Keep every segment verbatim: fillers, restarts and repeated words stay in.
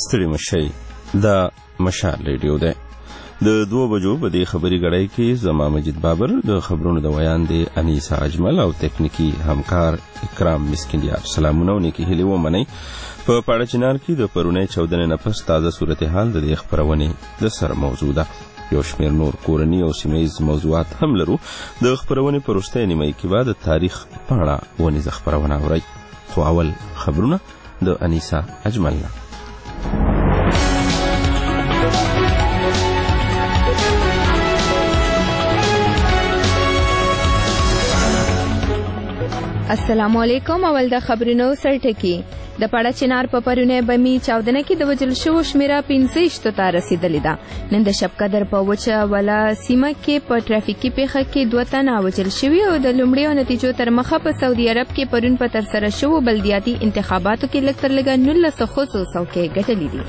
ستړي مشئ دا مشال ریډیو دی. د دوه بجو په دې خبري غړای کې زما مجید بابر، د خبرونو د ویان دی انیسا اجمل او تکنیکی همکار اکرام مسکندیار. سلامونه او نیکی هیلې ومنئ. په پاړه چنار کې د پرونۍ چودنې نه پس تازه صورتحال د دې خپرونې د سر موضوع ده. یو شمېر نور کورني او سیمهیز موضوعات هم لرو. د خپرونې په وروستۍ نیمایي کې به د تاریخ په اړه ونیزه خپرونه اورئ. خو اول خبرونه د انیسا اجمل نه. السلام علیکم. اول د خبرونو سرټکی. د پاړه چنار په پرونه بمی چاودنه کې د وجل شو شمیره پنځه ته رسیدلې ده. نن د شب قدر په وچه ولا سیمه کې په ټرافیکي پیښه کې دوه تنه وجل شوي او د لومړیو نتیجو تر مخه په سعودي عرب کې پرون په تر سره شو بلدیاتي انتخاباتو کې لږ تر لږه نولس خصوصو کې ګټلې دي.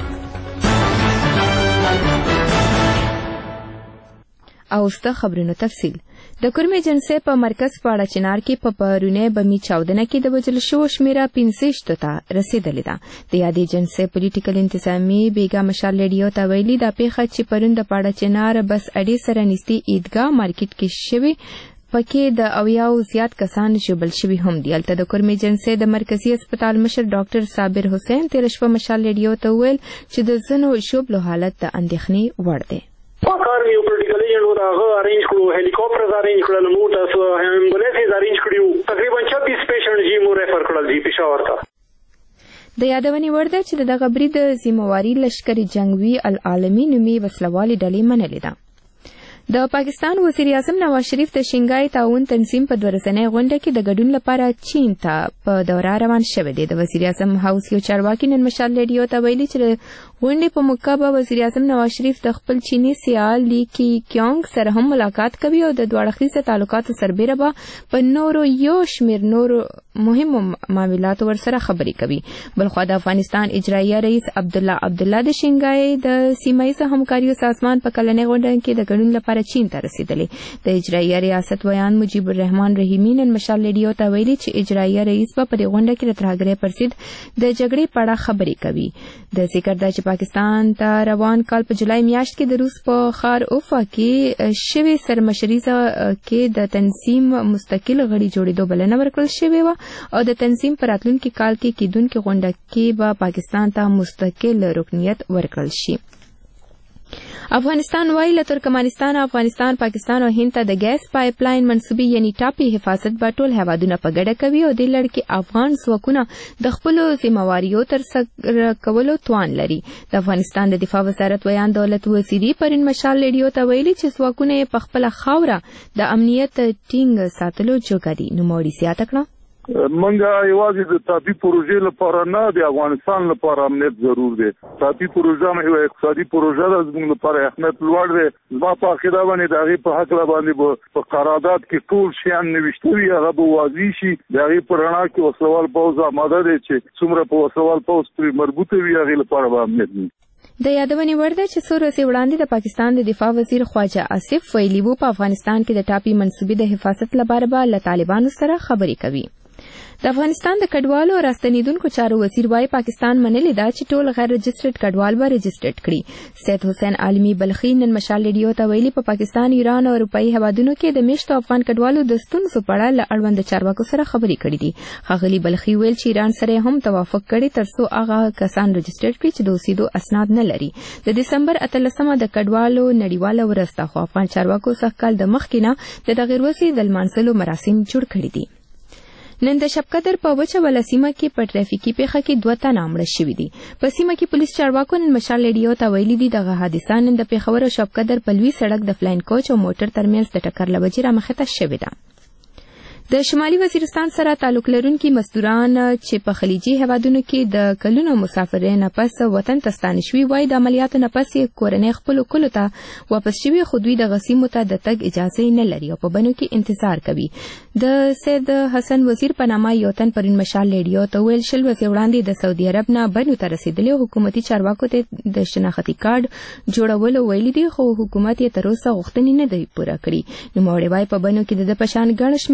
او ست خبرونو تفصیل. د کورمې جنسي په مرکز پاړه چنار کې په پرونه بمی چاودنه کې د وجل شو شمیره پنځه ته رسیدلې ده. د یادې جنسي پولیټیکل انتظامی بیګا مشال ریډیو ته ویلي دا پیښه چې پرون د پاړه چنار بس اډې سره نږدې عیدګاه مارکیټ کې شوی پکې د اویاو زیات کسان ژوبل شوي هم دي. هلته د کورمې جنسي د مرکزي هسپتال مشر ډاکټر صابر حسین تېره شپه مشال ریډیو ته وویل چې د ځینو ژوبلو حالت د اندېښنې وړ دی. کار یو پولیټیکل ایجنټ و دا هغه ارینج کړو، هلیکاپټرز ارینج کړل، موټرز امبولانسز ارینج کړو، تقریبا چھبیس پیشنټ جی مو ریفر کړل جی پېښور ته. د یادونې وړ ده چې دغه برید ذمہواري لشکري جنگوي العالمي نومي وسلوالې ډلې منلې ده. د پاکستان وزیر اعظم نواز شریف د شنګای تعاون تنظیم په دوه ورځنۍ غونډه کې د ګډون لپاره چین ته په دوره روان شوی دی. د وزیر اعظم هاوس یو چارواکي نن مشال ریډیو ته ویلي چې غونډې په موقع به وزیر اعظم نواز شریف د خپل چینی سیال لی کی کیونګ سره هم ملاقات کوي او د دواړه اړخیزه تعلقاتو سربیره به په نورو یو شمېر نورو مهمو معاملاتو ورسره خبرې کوي. بلخوا د افغانستان اجراییه رئیس عبدالله عبدالله د شنګای د سیمهییزه همکاریو سازمان په کلنۍ غونډه کې د ګډون لپاره چین ته رسیدلې. د اجراییه ریاست ویان مجیب الرحمان رحیمی نن مشال ریډیو ته ویلي چې اجراییه رئیس به په دې غونډه کې د ترهګرۍ پر ضد د جګړې په اړه خبرې کوي. د ذکر ده چې پاکستان ته روان کال په جولای میاشت کې د روس په ښار اوفا کې شوې سرمشریزه کې د تنظیم مستقل غړي جوړېدو بلنه ورکړل شوې وه او د تنظیم په راتلونکي کال کې کیدونکې غونډه کې به پاکستان ته مستقل رکنیت ورکړل شي. افغانستان وايي له ترکمنستان، افغانستان، پاکستان او هند ته د ګیس پایپ لاین منسوبي یعنی ټاپي حفاظت به ټول هیوادونه په ګډه کوي او دې لړ کې افغان ځواکونه د خپلو ذمہواریو ترسره کولو توان لري. د افغانستان د دفاع وزارت ویان دولت وزیري پرین مشال ریډیو ته ویلي چې ځواکونه یې په خپله خاوره د امنیت ټینګ ساتلو جوګه دي. نوموړي زیاته کړه منګه یوازې د تاپي پروژې لپاره نه د افغانستان لپاره امنیت ضرور دی. تاپي پروژه مې یو اقتصادي پروژه ده، زموږ لپاره اهمیت لوړ دی. زما په عقیده باندې د هغې په هکله باندې په قرارداد کې ټول شیان نوشته وي، هغه به واضح شي. د هغې په رڼا کې وسلوال پوځ آماده دی چې څومره په وسلوال پوځ پرې مربوطه وي هغې لپاره به امنیت وي. د یادونې وړ ده چې څو ورځې وړاندې د پاکستان د دفاع وزیر خواجه آصف ویلي وو په افغانستان کې د ټاپي منسوبي د حفاظت لپاره به له طالبانو سره خبرې کوي. د افغانستان د کډوالو او راستنیدونکو چارو وزیر وايي پاکستان منلې ده چې ټول غیر رجسټرډ کډوال به رجسټرډ کړي. سید حسین عالمي بلخي نن مشال ریډیو ته ویلي په پاکستان، ایران او اروپایي هیوادونو کې د میشتو افغان کډوالو د ستونزو په اړه له اړوند چارواکو سره خبرې کړې دي. ښاغلي بلخي ویل چې ایران سره هم توافق کړی ترڅو هغه کسان رجسټرډ کړي چې د اوسېدو اسناد نه لري. د دسمبر اتلسمه د کډوالو نړیواله ورځ ده خو افغان چارواکو سږ کال د مخکې نه د دغې ورځې د لمانځلو مراسم جوړ کړي دي. نن د شب قدر په وچه ولا سیمه کې په ټرافیکي پیښه کې دوه تنه مړه شوي دي. په سیمه کې پولیس چارواکو نن مشال ریډیو ته ویلي دي دغه حادثه نن د پېښور او شب قدر په لوی سړک د فلاین کوچ او موټر ترمنځ د ټکر له وجې رامخته شوې ده. د شمالي وزیرستان سره تعلق لرونکي مزدوران چې په خلیجي هیوادونو کې د کلونو مسافرۍ نه پس وطن ته ستانه شوي وایي د عملیاتو نه پس یې کورنۍ خپلو کلو ته واپس شوي خو دوی دغه سیمو ته د تګ اجازه نه لري او په بنو کې انتظار کوي. د سید حسن وزیر په نامه یو تن پرون مشال ریډیو ته ویل شل ورځې وړاندې د سعودي عرب نه بنو ته رسېدلي او حکومتي چارواکو ته د شناختي کارډ جوړولو ویلي دي خو حکومت یې تر اوسه غوښتنې نه دی پوره کړې. نوموړی وایي په بنو کې د ده په شان ګڼ شمېر مسافر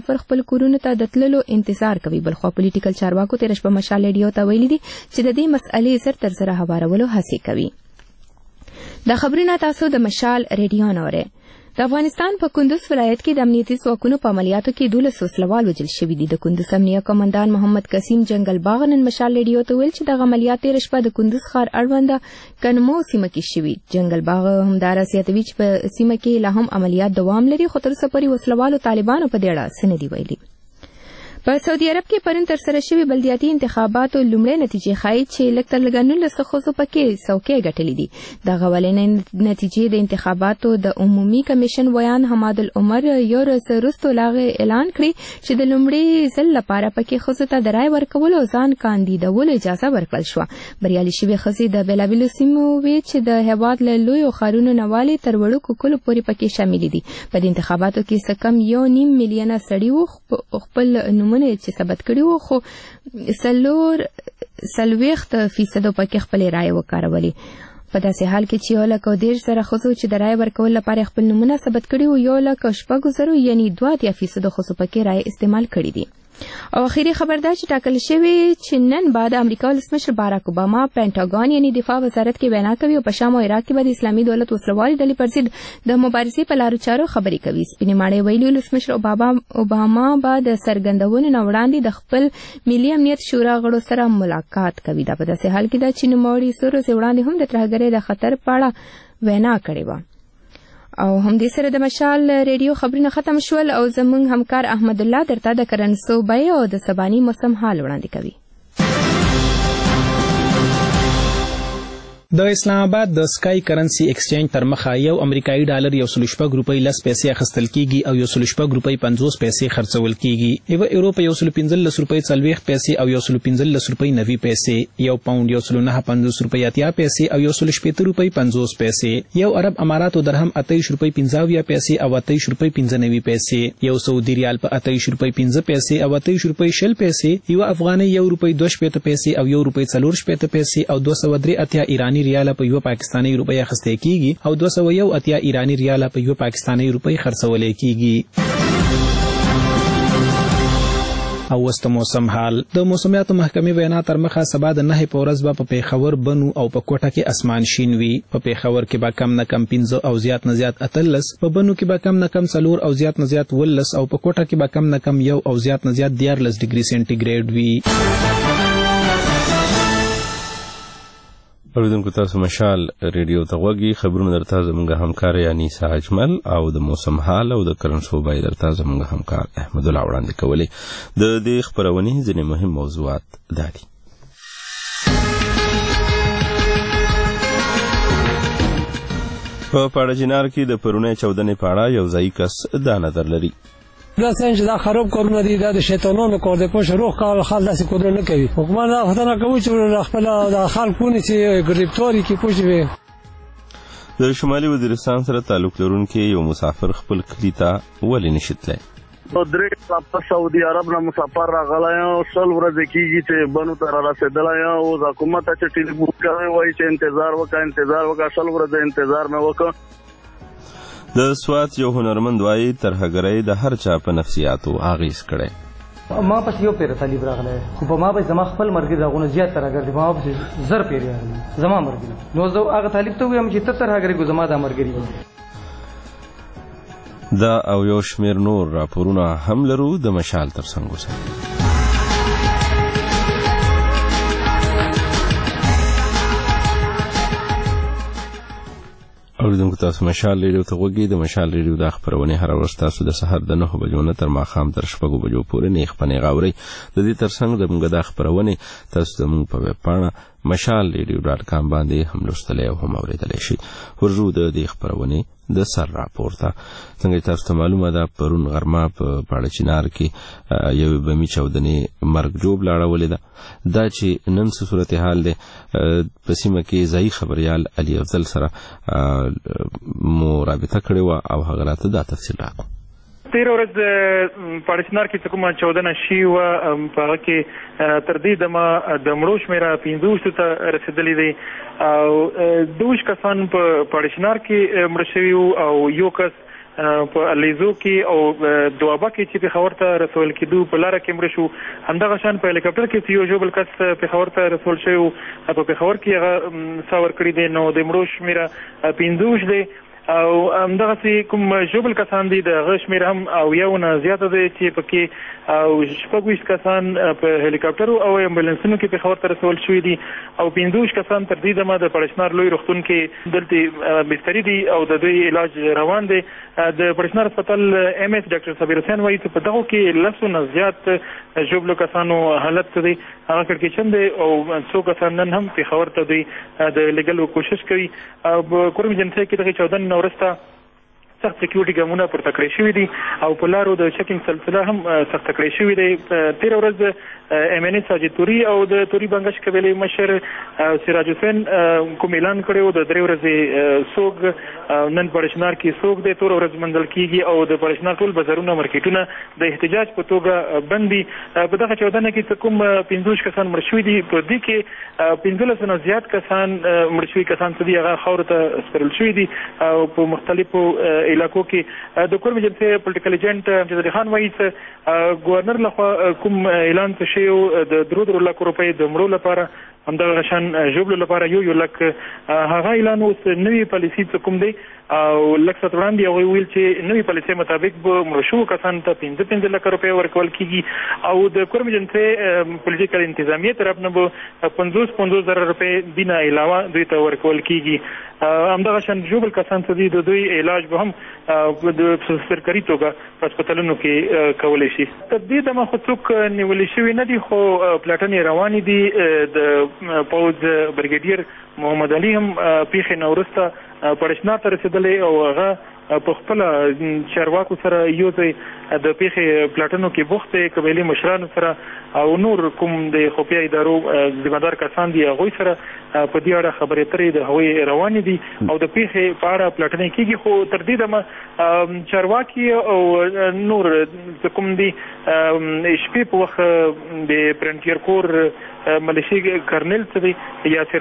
مسافر خپل کورونو ته د تللو انتظار کوي. بلخو پولیټیکل چارواکو تیر شپه مشال ریډیو ته ویلي دي چې د دې مسئلې سر تر سره هوارولو هڅې کوي. د خبرونه تاسو د مشال ریډیو نوري. د افغانستان په کندوز ولایت کې د امنیتي ځواکونو په عملیاتو کې دولس وسلوال وژل شوي دي. د کندوز امنیه قومندان محمد قسیم جنگل باغ نن مشال ریډیو ته ویل چې دغه عملیات تېره شپه د کندوز ښار اړونده کنمو سیمه کې شوي. جنگل باغ همداراز زیاتوي چې په سیمه کې لا هم عملیات دوام لري، خو تر اوسه پورې وسلوالو طالبانو په دې اړه څه نه دي ویلي. په سعودي عرب کې پرون ترسره شوي بلدیاتي انتخاباتو لومړۍ نتیجې ښایي چې لږ تر لږه نولس ښځو پکې څوکۍ ګټلې دي. دغه اولنۍ نتیجې د انتخاباتو د عمومي کمیشن ویان حماد العمر یو ورځ وروسته لا اعلان کړی چې د لومړي ځل لپاره پکې ښځو ته د رایې ورکولو او ځان کاندیدولو اجازه ورکړل شوه. بریالي شوې ښځې د بېلابېلو سیمو وې چې د هېواد له لویو ښارونو نه والې تر وړوکو کلیو پورې پکې شاملې دي. په دې انتخاباتو کې څه کم یو نیم میلیونه سړي وو خپل نومونه چې ثبت کړي وو، خو څلور څلوېښت فیصدو پکې خپلې رایې وکارولې. په داسې حال کې چې یو لک او دېرش زره ښځو چې د رایې ورکولو لپاره خپل نومونه ثبت کړي وو، یو لک او شپږو زرو یعنې دوه اتیا فیصدو ښځو پکې رایې استعمال کړي دي. او اخیری خبر دا چې ټاکل شوی چې نن بعد امریکا ولسمشر باراک اوباما پینټاګون یعنی دفاع وزارت کې وینا کوي او په شام او عراق کې به د اسلامي دولت وسلوالي ډلې پر ضد د مبارزې په لارو چارو خبرې کوي. سپینې ماڼۍ ویلي ولسمشر اوباما به د څرګندونو نه وړاندې د خپل ملي امنیت شورا غړو سره ملاقات کوي. دا په داسې حال کې ده چې نوموړي څو ورځې وړاندې هم د ترهګرۍ د خطر په اړه وینا کړې وه. او همدې سره د مشال ریډیو خبرونه ختم شول او زموږ همکار احمد الله درته د کرنسو بیې او د سباني موسم حال وړاندې کوي. د اسلام آباد د سکای کرنسی ایکسچینج تر مخه یو امریکایي ډالر یو سل شپږ روپۍ لس پیسې اخیستل کیږي او یو سل شپږ روپۍ پنځوس پیسې خرڅول کیږي. یو یورو په یو سل پنځلس روپۍ څلوېښت پیسې او یو سل پنځلس روپۍ نوي پیسې، یو پاونډ یو سل نهه پنځوس روپۍ اتیا پیسې او یو سل شپېته روپۍ پنځوس پیسې، یو عرب اماراتو درهم اتهیش روپۍ پنځه اویا پیسې او اتهیش روپۍ پنځه نوي پیسې، یو سعودي ریال په اتهیش روپۍ پنځه پیسې او اتهیش روپۍ شل پیسې، یو افغانۍ یو روپۍ دوه شپېته پیسې او یو روپۍ څلور شپېته پیسې او دوه سوه درې اتیا ایراني ریاله په یو پاکستاني روپۍ اخیستل کیږي او دوه سوه یو اتیا ایراني ریاله په یو پاکستاني روپۍ خرڅول کیږي. او وست موسم حال. د موسمیاتو محکمې وینا تر مخه سبا د نهه په ورځ به په پیښور، بنو او په کوټه کې اسمان شین وي. په پیښور کې به کم نه کم پنځه او زیات نه زیات اتلس، په بنو کې به کم نه کم څلور او زیات نه زیات ولس او په کوټه کې به کم نه کم یو او زیات نه زیات دیارلس ډیګري سینټیګریډ وي. اوریدونکو تاسو مشال ریډیو ته غوږی خبرونه درته زموږ همکار انیسا اجمل او د موسم حال او د کرنسو بیې درته زموږ همکار احمد الله وړاندې کولې. د دې خبرونې ځینې مهم موضوعات دا دي. په پاړجنار کې د پرونی چودنې په اړه یو ځایي کس دا نظر لري. دا څنګه دا خراب کارونه دي، دا د شیطانانو کار دی. پوه روح کال خال داسې کارونه نه کوي. حکومت دا خطر نه کوي چې خپل د خلک ونیسي ګرفتاري کې پوه شوي. د شمالي وزیرستان سره تعلق لرونکي یو مسافر خپل کلي ته ولې نشي تللی؟ درې په سعودي عرب نه مسافر راغلی یم، سل ورځې کېږي چې بنو ته رارسېدلی یم. اوس حکومت ته چې ټلیفون کوي وایي چې انتظار وکړه انتظار وکړه. سل ورځې انتظار مې وکړ. د سوات یو هنرمند وایي ترهګرۍ د هر چا په نفسیاتو اغېز کړی. ما پس یو پیر طالب راغلی خو په ما به زما خپل مرګ راغونه زیات ترهګر دي. ما پس زر پیر راغلی زما مرګ نو زه هغه طالب ته وایم چې ته ترهګر ګو زما د مرګ. دا او یو شمیر نور راپورونه هم لرو د مشال تر څنګ وسه. اوریدونکو تاسو مشال ریډیو ته غوږی. د مشال ریډیو د خبرونه هر ورځ تاسو د سحر د نهه بجو نه تر ماښام تر شپږو بجو پورې نه خپنې غاوري. د دې ترڅنګ د موږ د خبرونه تاسو د موږ په ویب پاڼه مشال ریډیو ډاټ کام باندې هم لوستلی او هم اوریدلی شي. ورجو د دې خبرونه د سر راپورته څنګه تاسو ته معلومه ده پرون غرمه په پاړچینار کې یو بمي چودنې مرګ جوړ لاړولې ده. دا چې نن څه صورتحال ده په سیمه کې ځایي خبريال علي افضل سره مو رابطه کړې وه او هغه راته دا تفصیل راکړو. تېره ورځ پاړچینار کې چې کومه چودنه شوې وه په هغه کې تر دې دمه د مړو شمېره پنځوسو ته رسېدلې دی او دوه کسان په پاړچینار کې مړه شوي وو او یو کس په الیزو کې او دوابه کې چې پېښور ته رسول کېدو په لاره کې مړه شو. همدغه شان په هلیکاپټر کې چې یو ژوبل کس پېښور ته رسول شوی و په پېښور کې هغه ساه ورکړي دی. نو د مړو شمېره پنځوس دی او همدغسې کوم ژوبل کسان دي د هغه شمېره هم اویاو نه زیاته دی چې پکې او شپږ ویشت کسان په هلیکاپټرو او امبولانسونو کې پېښور ته رسول شوي دي او پنځوس کسان تر دې دمه د پړشنار لوی روغتون کې دلته بستري دي او د دوی علاج روان دی. د پړشنار هسپتال ایم ایس ډاکټر صابر حسین وایي چې په دغو کې لسو نه زیات ژوبلو کسانو حالت دی هغه کړکېچن دی او څو کسان نن هم پېښور ته دوی د لېږلو کوشش کوي. په کورم ایجنسۍ کې دغې چاودنې نه وروسته سخت سکیورټي ګامونه پورته کړی شوي دي او په لارو د چکینګ سلسله هم سخته کړی شوي دی. تېره ورځ ایم ان اے ساجد توري او د توري بنګش قبیلې مشر سراج حسین کوم اعلان کړی و د درې ورځې سوګ نن پړشنار کې سوګ دی توره ورځ منځل کېږي او د پړشنار ټول بازارونه مارکیټونه د احتجاج په توګه بند دي. په دغه چاودنه کې څه کوم پنځوس کسان مړه شوي دي. په دې کې پنځلس نه زیات کسان مړه شوي کسان څه دي هغه خاورو ته سپارل شوي دي او په مختلفو علاقو کې. د کورم ایجنسۍ پولیټیکل ایجنټ امجد علي خان وایي چې ګورنر لخوا کوم اعلان څه شوی د درو درو لکو روپۍ د مړو لپاره همدغه شان ژوبلو لپاره یو یو لک هغه اعلان اوس نوې پالیسي څه کوم دی او لږ ساعت وړاندې هغوی ویل چې نوې پالیسۍ مطابق به مړه شوو کسانو ته پنځه پنځه لکه روپۍ ورکول کېږي او د کورم ایجنسۍ پولیټیکل انتظامیې طرف نه به پنځوس پنځوس زره روپۍ دینه علاوه دوی ته ورکول کېږي. همدغه شان ژوبل کسان څه دي د دوی علاج به هم د سرکاري توګه په هسپتالونو کې کولی شي. تر دې دمه خو څوک نیولي شوي نه دي خو پلاټنې روانې دي. د پوځ برګیډیر محمد علي هم پیښې نه وروسته پړشنار ته رسېدلی او هغه په خپله چارواکو سره یو ځای د پیښې پلاټنو کې بوخت دی. قبیلې مشرانو سره او نور کوم د خفیه ادارو ذمهدار کسان دي هغوی سره په دې اړه خبرې اترې د هغوی روانې دي او د پیښې په اړه پلاټنې کېږي. خو تر دې دمه چارواکي او نور کوم دي شپې په وخت د فرنټیر کور ملیشي کرنل څه دی یاسر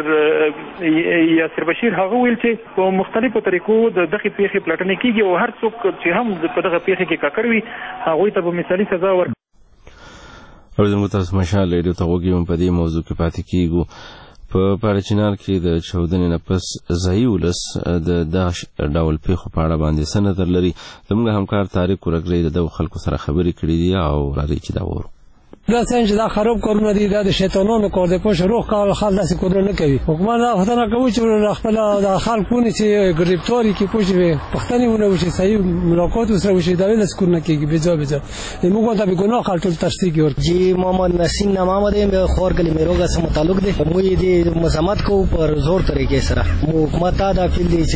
یاسر بشیر هغه ویل چې په مختلفو طریقو د دغې پیښې پلاټنې کېږي او هر څوک چې هم په دغه پیښې کې ککړ وي هغوی ته به مثالي سزا ورکړي. اوریدونکو تاسو مشال ریډیو ته غوږ یو په دې موضوع کې پاتې کېږو. په پړچنار کې د چاودنې نه پس ځایي ولس د دغه ډول پیښو په اړه باندې څه نظر لري. زموږ همکار طارق ورګرې د دغو خلکو سره خبرې کړې دي او راځئ چې دا وورو. دا څنګه چې دا خراب کارونه دي دا د شیطانانو کار دی. پوه روغ کال خلک داسې کارونه نه کوي. حکومت دا پوښتنه کوي چې خپل د خلک ونیسي ګرفتاري کړي پوه شوې پوښتنې ونه وشي صحیح ملاقات ورسره وشي دا ولې څه کارونه کېږي بې ځایه بې ځایه موږ ته بېګناه خلک ټول تشتیق ورکړي. جی محمد نسیم نام آمده ایم خور گلی میروگا سره متعلق دی. موږ دې مزاحمت کوو پر زور طریقې سره. حکومت دا فیل دی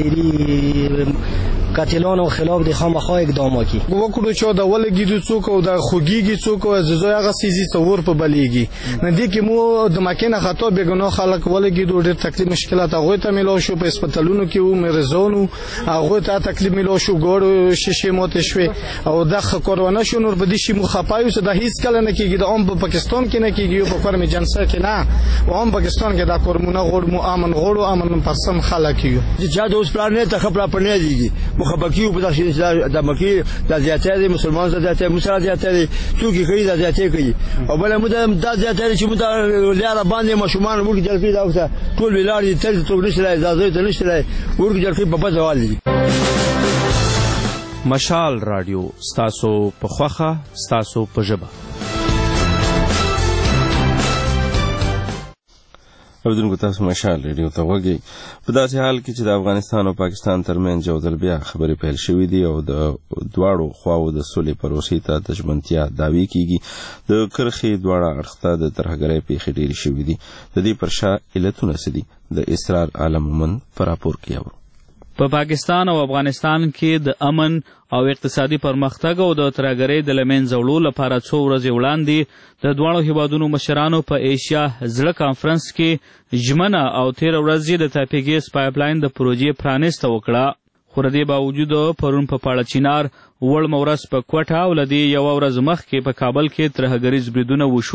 چې قاتلانو خلاف د خامخا اقدام وکړي. وکړو چې دا ولګیدو څوک او دا خوګيږي څوک او زوی هغه سيزي تصور په بلېږي. نه دي کې مو د مکینه خطا بګناه خلک ولګیدو ډېر تکلیف مشکلات هغه ته ملو شو په هسپتالونو کې و مرزونو هغه ته تکلیف ملو شو ګورو شیشه موت شوي او د کرونا شو نور بدی شي مخپایو څه د هیڅ کله نه کېږي. د عام په پاکستان کې نه کېږي په فرم جنسه کې نه او عام پاکستان کې دا کورمونه غوړ مو امن غوړو امن پرسم خلک یو چې دا اوس پلان نه ته خپل پنه دیږي مخبکیو په داسې د مکی د زیاتې د مسلمان زیاتې مسلمان زیاتې څوک کوي د زیاتې کوي او بل مو د زیاتې چې مو د لاره باندې مشومان ورګ جلفي دا اوسه ټول ویلاري تل څوک نشي اجازه ته نشي ورګ جلفي په بځوال دي. مشال رادیو ستاسو په خوخه ستاسو په ژبه. اوریدونکو تاسو مشال ریډیو ته غوږی. په داسې حال کې چې د افغانستان او پاکستان ترمنځ یو ځل بیا خبرې پیل شوې دي او د دواړو خواو د سولې پروسې ته د ژمنتیا دعوې کېږي د کرښې دواړه اړخ ته د ترهګرۍ پیښې ډېرې شوې دي. د دې پر شا علتونه څه دي د اسرار عالم مومند په راپور کې اورو. په افغانستان او افغانستان کې د امن او اقتصادي پرمختګ او د ترهګرۍ د له منځه وړلو لپاره څو ورځې وړاندې د دواړو هیوادونو مشرانو په ایشیا زړه کانفرنس کې ژمنه او تېره ورځ یې د تاپي ګیس پایپلاین د پروژې پرانیسته وکړه. خو د دې باوجود پرون په پاړچینار وړمه ورځ په کوټه او له دې یوه ورځ مخکې په کابل کې ترهګریز بریدونه وشو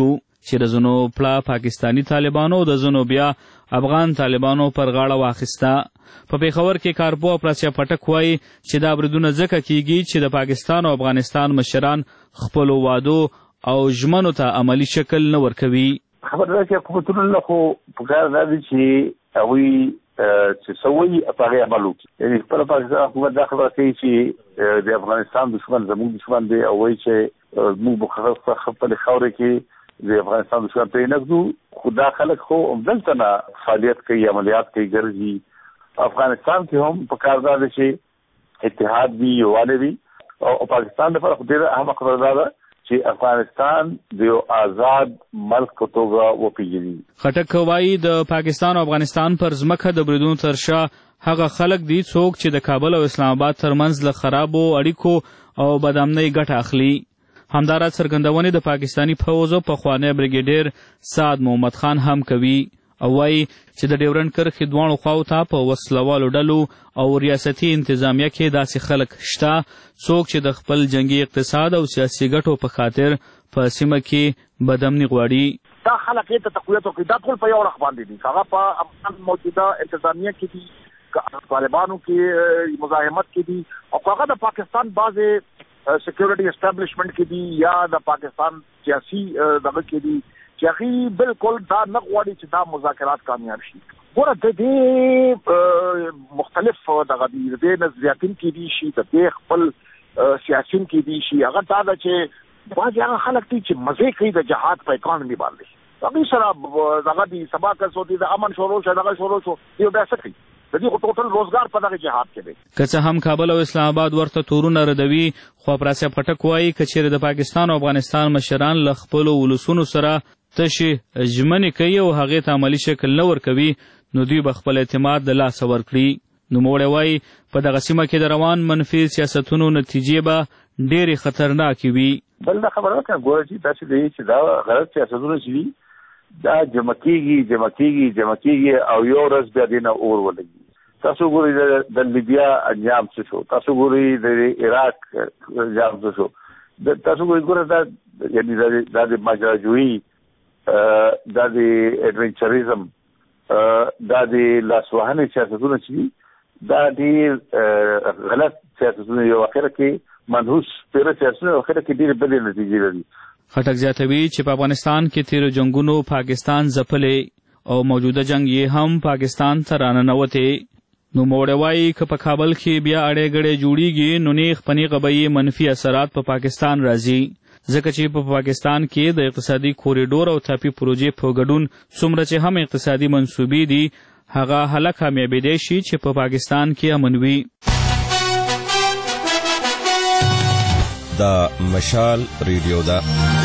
چې د ځینو پلا پاکستانی طالبانو د ځینو بیا افغان طالبانو پر غاړه واخیسته. په پیښور کې کارپوه پراسیا پټک وایي چې دا بریدونه ځکه کیږي چې د پاکستان او افغانستان مشران خپلو وعدو او ژمنو ته عملی شکل نه ورکوي. خبر ده چې حکومتونه له خو پکار دا دي چې هغوی چې سوي په هغې عمل وکړي. یعنې خپله پاکستان حکومت دا خبره کوي چې د افغانستان دښمن زموږ دښمن دی او وایي چې موږ به خپلې خاورې کې د افغانستان دښمن ته یې نږدو. خو دا خلک خو همدلته نه فعالیت کوي، عملیات کوي، ګرځي. افغانستان کې هم پکار دا ده چې اتحاد وي، یووالی وي. او پاکستان لپاره خو ډېره اهمه خبره دا ده چې افغانستان د یو آزاد ملک په توګه وپېژني. خټک وایي د پاکستان او افغانستان پر ځمکه د بریدونو تر شا هغه خلک دي څوک چې د کابل او اسلام آباد ترمنځ له خرابو اړیکو او بدامنۍ ګټه اخلي. همدارا څرګندونې د پاکستانی پوځو پخوانی بریګیډیر سعد محمد خان هم کوي او وایي چې د ډیورنډ کرښې دواړو خواو ته په وسلوالو ډلو او ریاستي انتظامیه کې داسې خلک شته څوک چې د خپل جنګي اقتصاد او سیاسي ګټو په خاطر په سیمه کې بدامني غواړي. دا خلک یې ته تقویت وکړي، دا ټول په یو رخ باندې دي. هغه په افغان موجوده انتظامیه کې دي، طالبانو کې مزاحمت کې دي، او هغه د پاکستان بعضې سیکورټي اسټابلیشمنٹ کې دي یا د پاکستان سیاسي دغه کې دي چې هغوی بالکل دا نه غواړي چې دا مذاکرات کامیاب شي. ګوره د دې مختلف دغه دي، د دې نظریاتین کې دي شي، د دې خپل سیاسین کې دي شي. هغه دا ده چې بعضې هغه خلک دي چې مزې کوي د جهاد په اکانومي باندې. هغوی سره دغه دي سبا که څو دي د امن شروع شو، دغه شروع شو، یو بیا څه کوي؟ د دې خو ټوټل روزګار په دغه جهاد کې دی. که څه هم کابل او اسلام آباد ورته تورونه ردوي، خو پراسیا پټک وایي که چیرې د پاکستان او افغانستان مشران له خپلو ولسونو سره تشې ژمنې کوي او هغې ته عملي شکل نه ورکوي، نو دوی به خپل اعتماد د لاسه ورکړي. نوموړی وایي په دغه سیمه کې د روان منفي سیاستونو نتیجې به ډېرې خطرناکې وي. بل دا خبره ده ګوره چې داسې دی چې دا غلط سیاستونه چې دي دا جمع کېږي جمع کېږي جمع کېږي او یو ورځ بیا دې نه اور ولګي. تاسو ګورئ د لیبیا انجام څه شو، تاسو ګورئ د عراق انجام څه شو، تاسو ګورئ ګوره دا یعنې دا د ماجراجویي، دا د ایډونچریزم، دا د لاسوهنې سیاستونه چې دي دا ډېر غلط سیاستونه، یو اخره کې منحوس پیره سیاستونه، اخره کې ډېرې بدې نتیجې لري. خټک زیاتوي چې په افغانستان کې تیرو جنگونو پاکستان ځپلی او موجوده جنگ یې هم پاکستان ته راننوتې. نوموړی وایي که په کابل کې بیا اړې ګړې جوړیږي نو نیغ په نیغه به یې منفي اثرات په پاکستان راځي، ځکه چې په پاکستان کې د اقتصادي کوریډور او تاپي پروژې په ګډون څومره چې هم اقتصادي منصوبې دي هغه هله کامیابېدی شي چې په پاکستان کې امن وي. دا مشال ریډیو ده.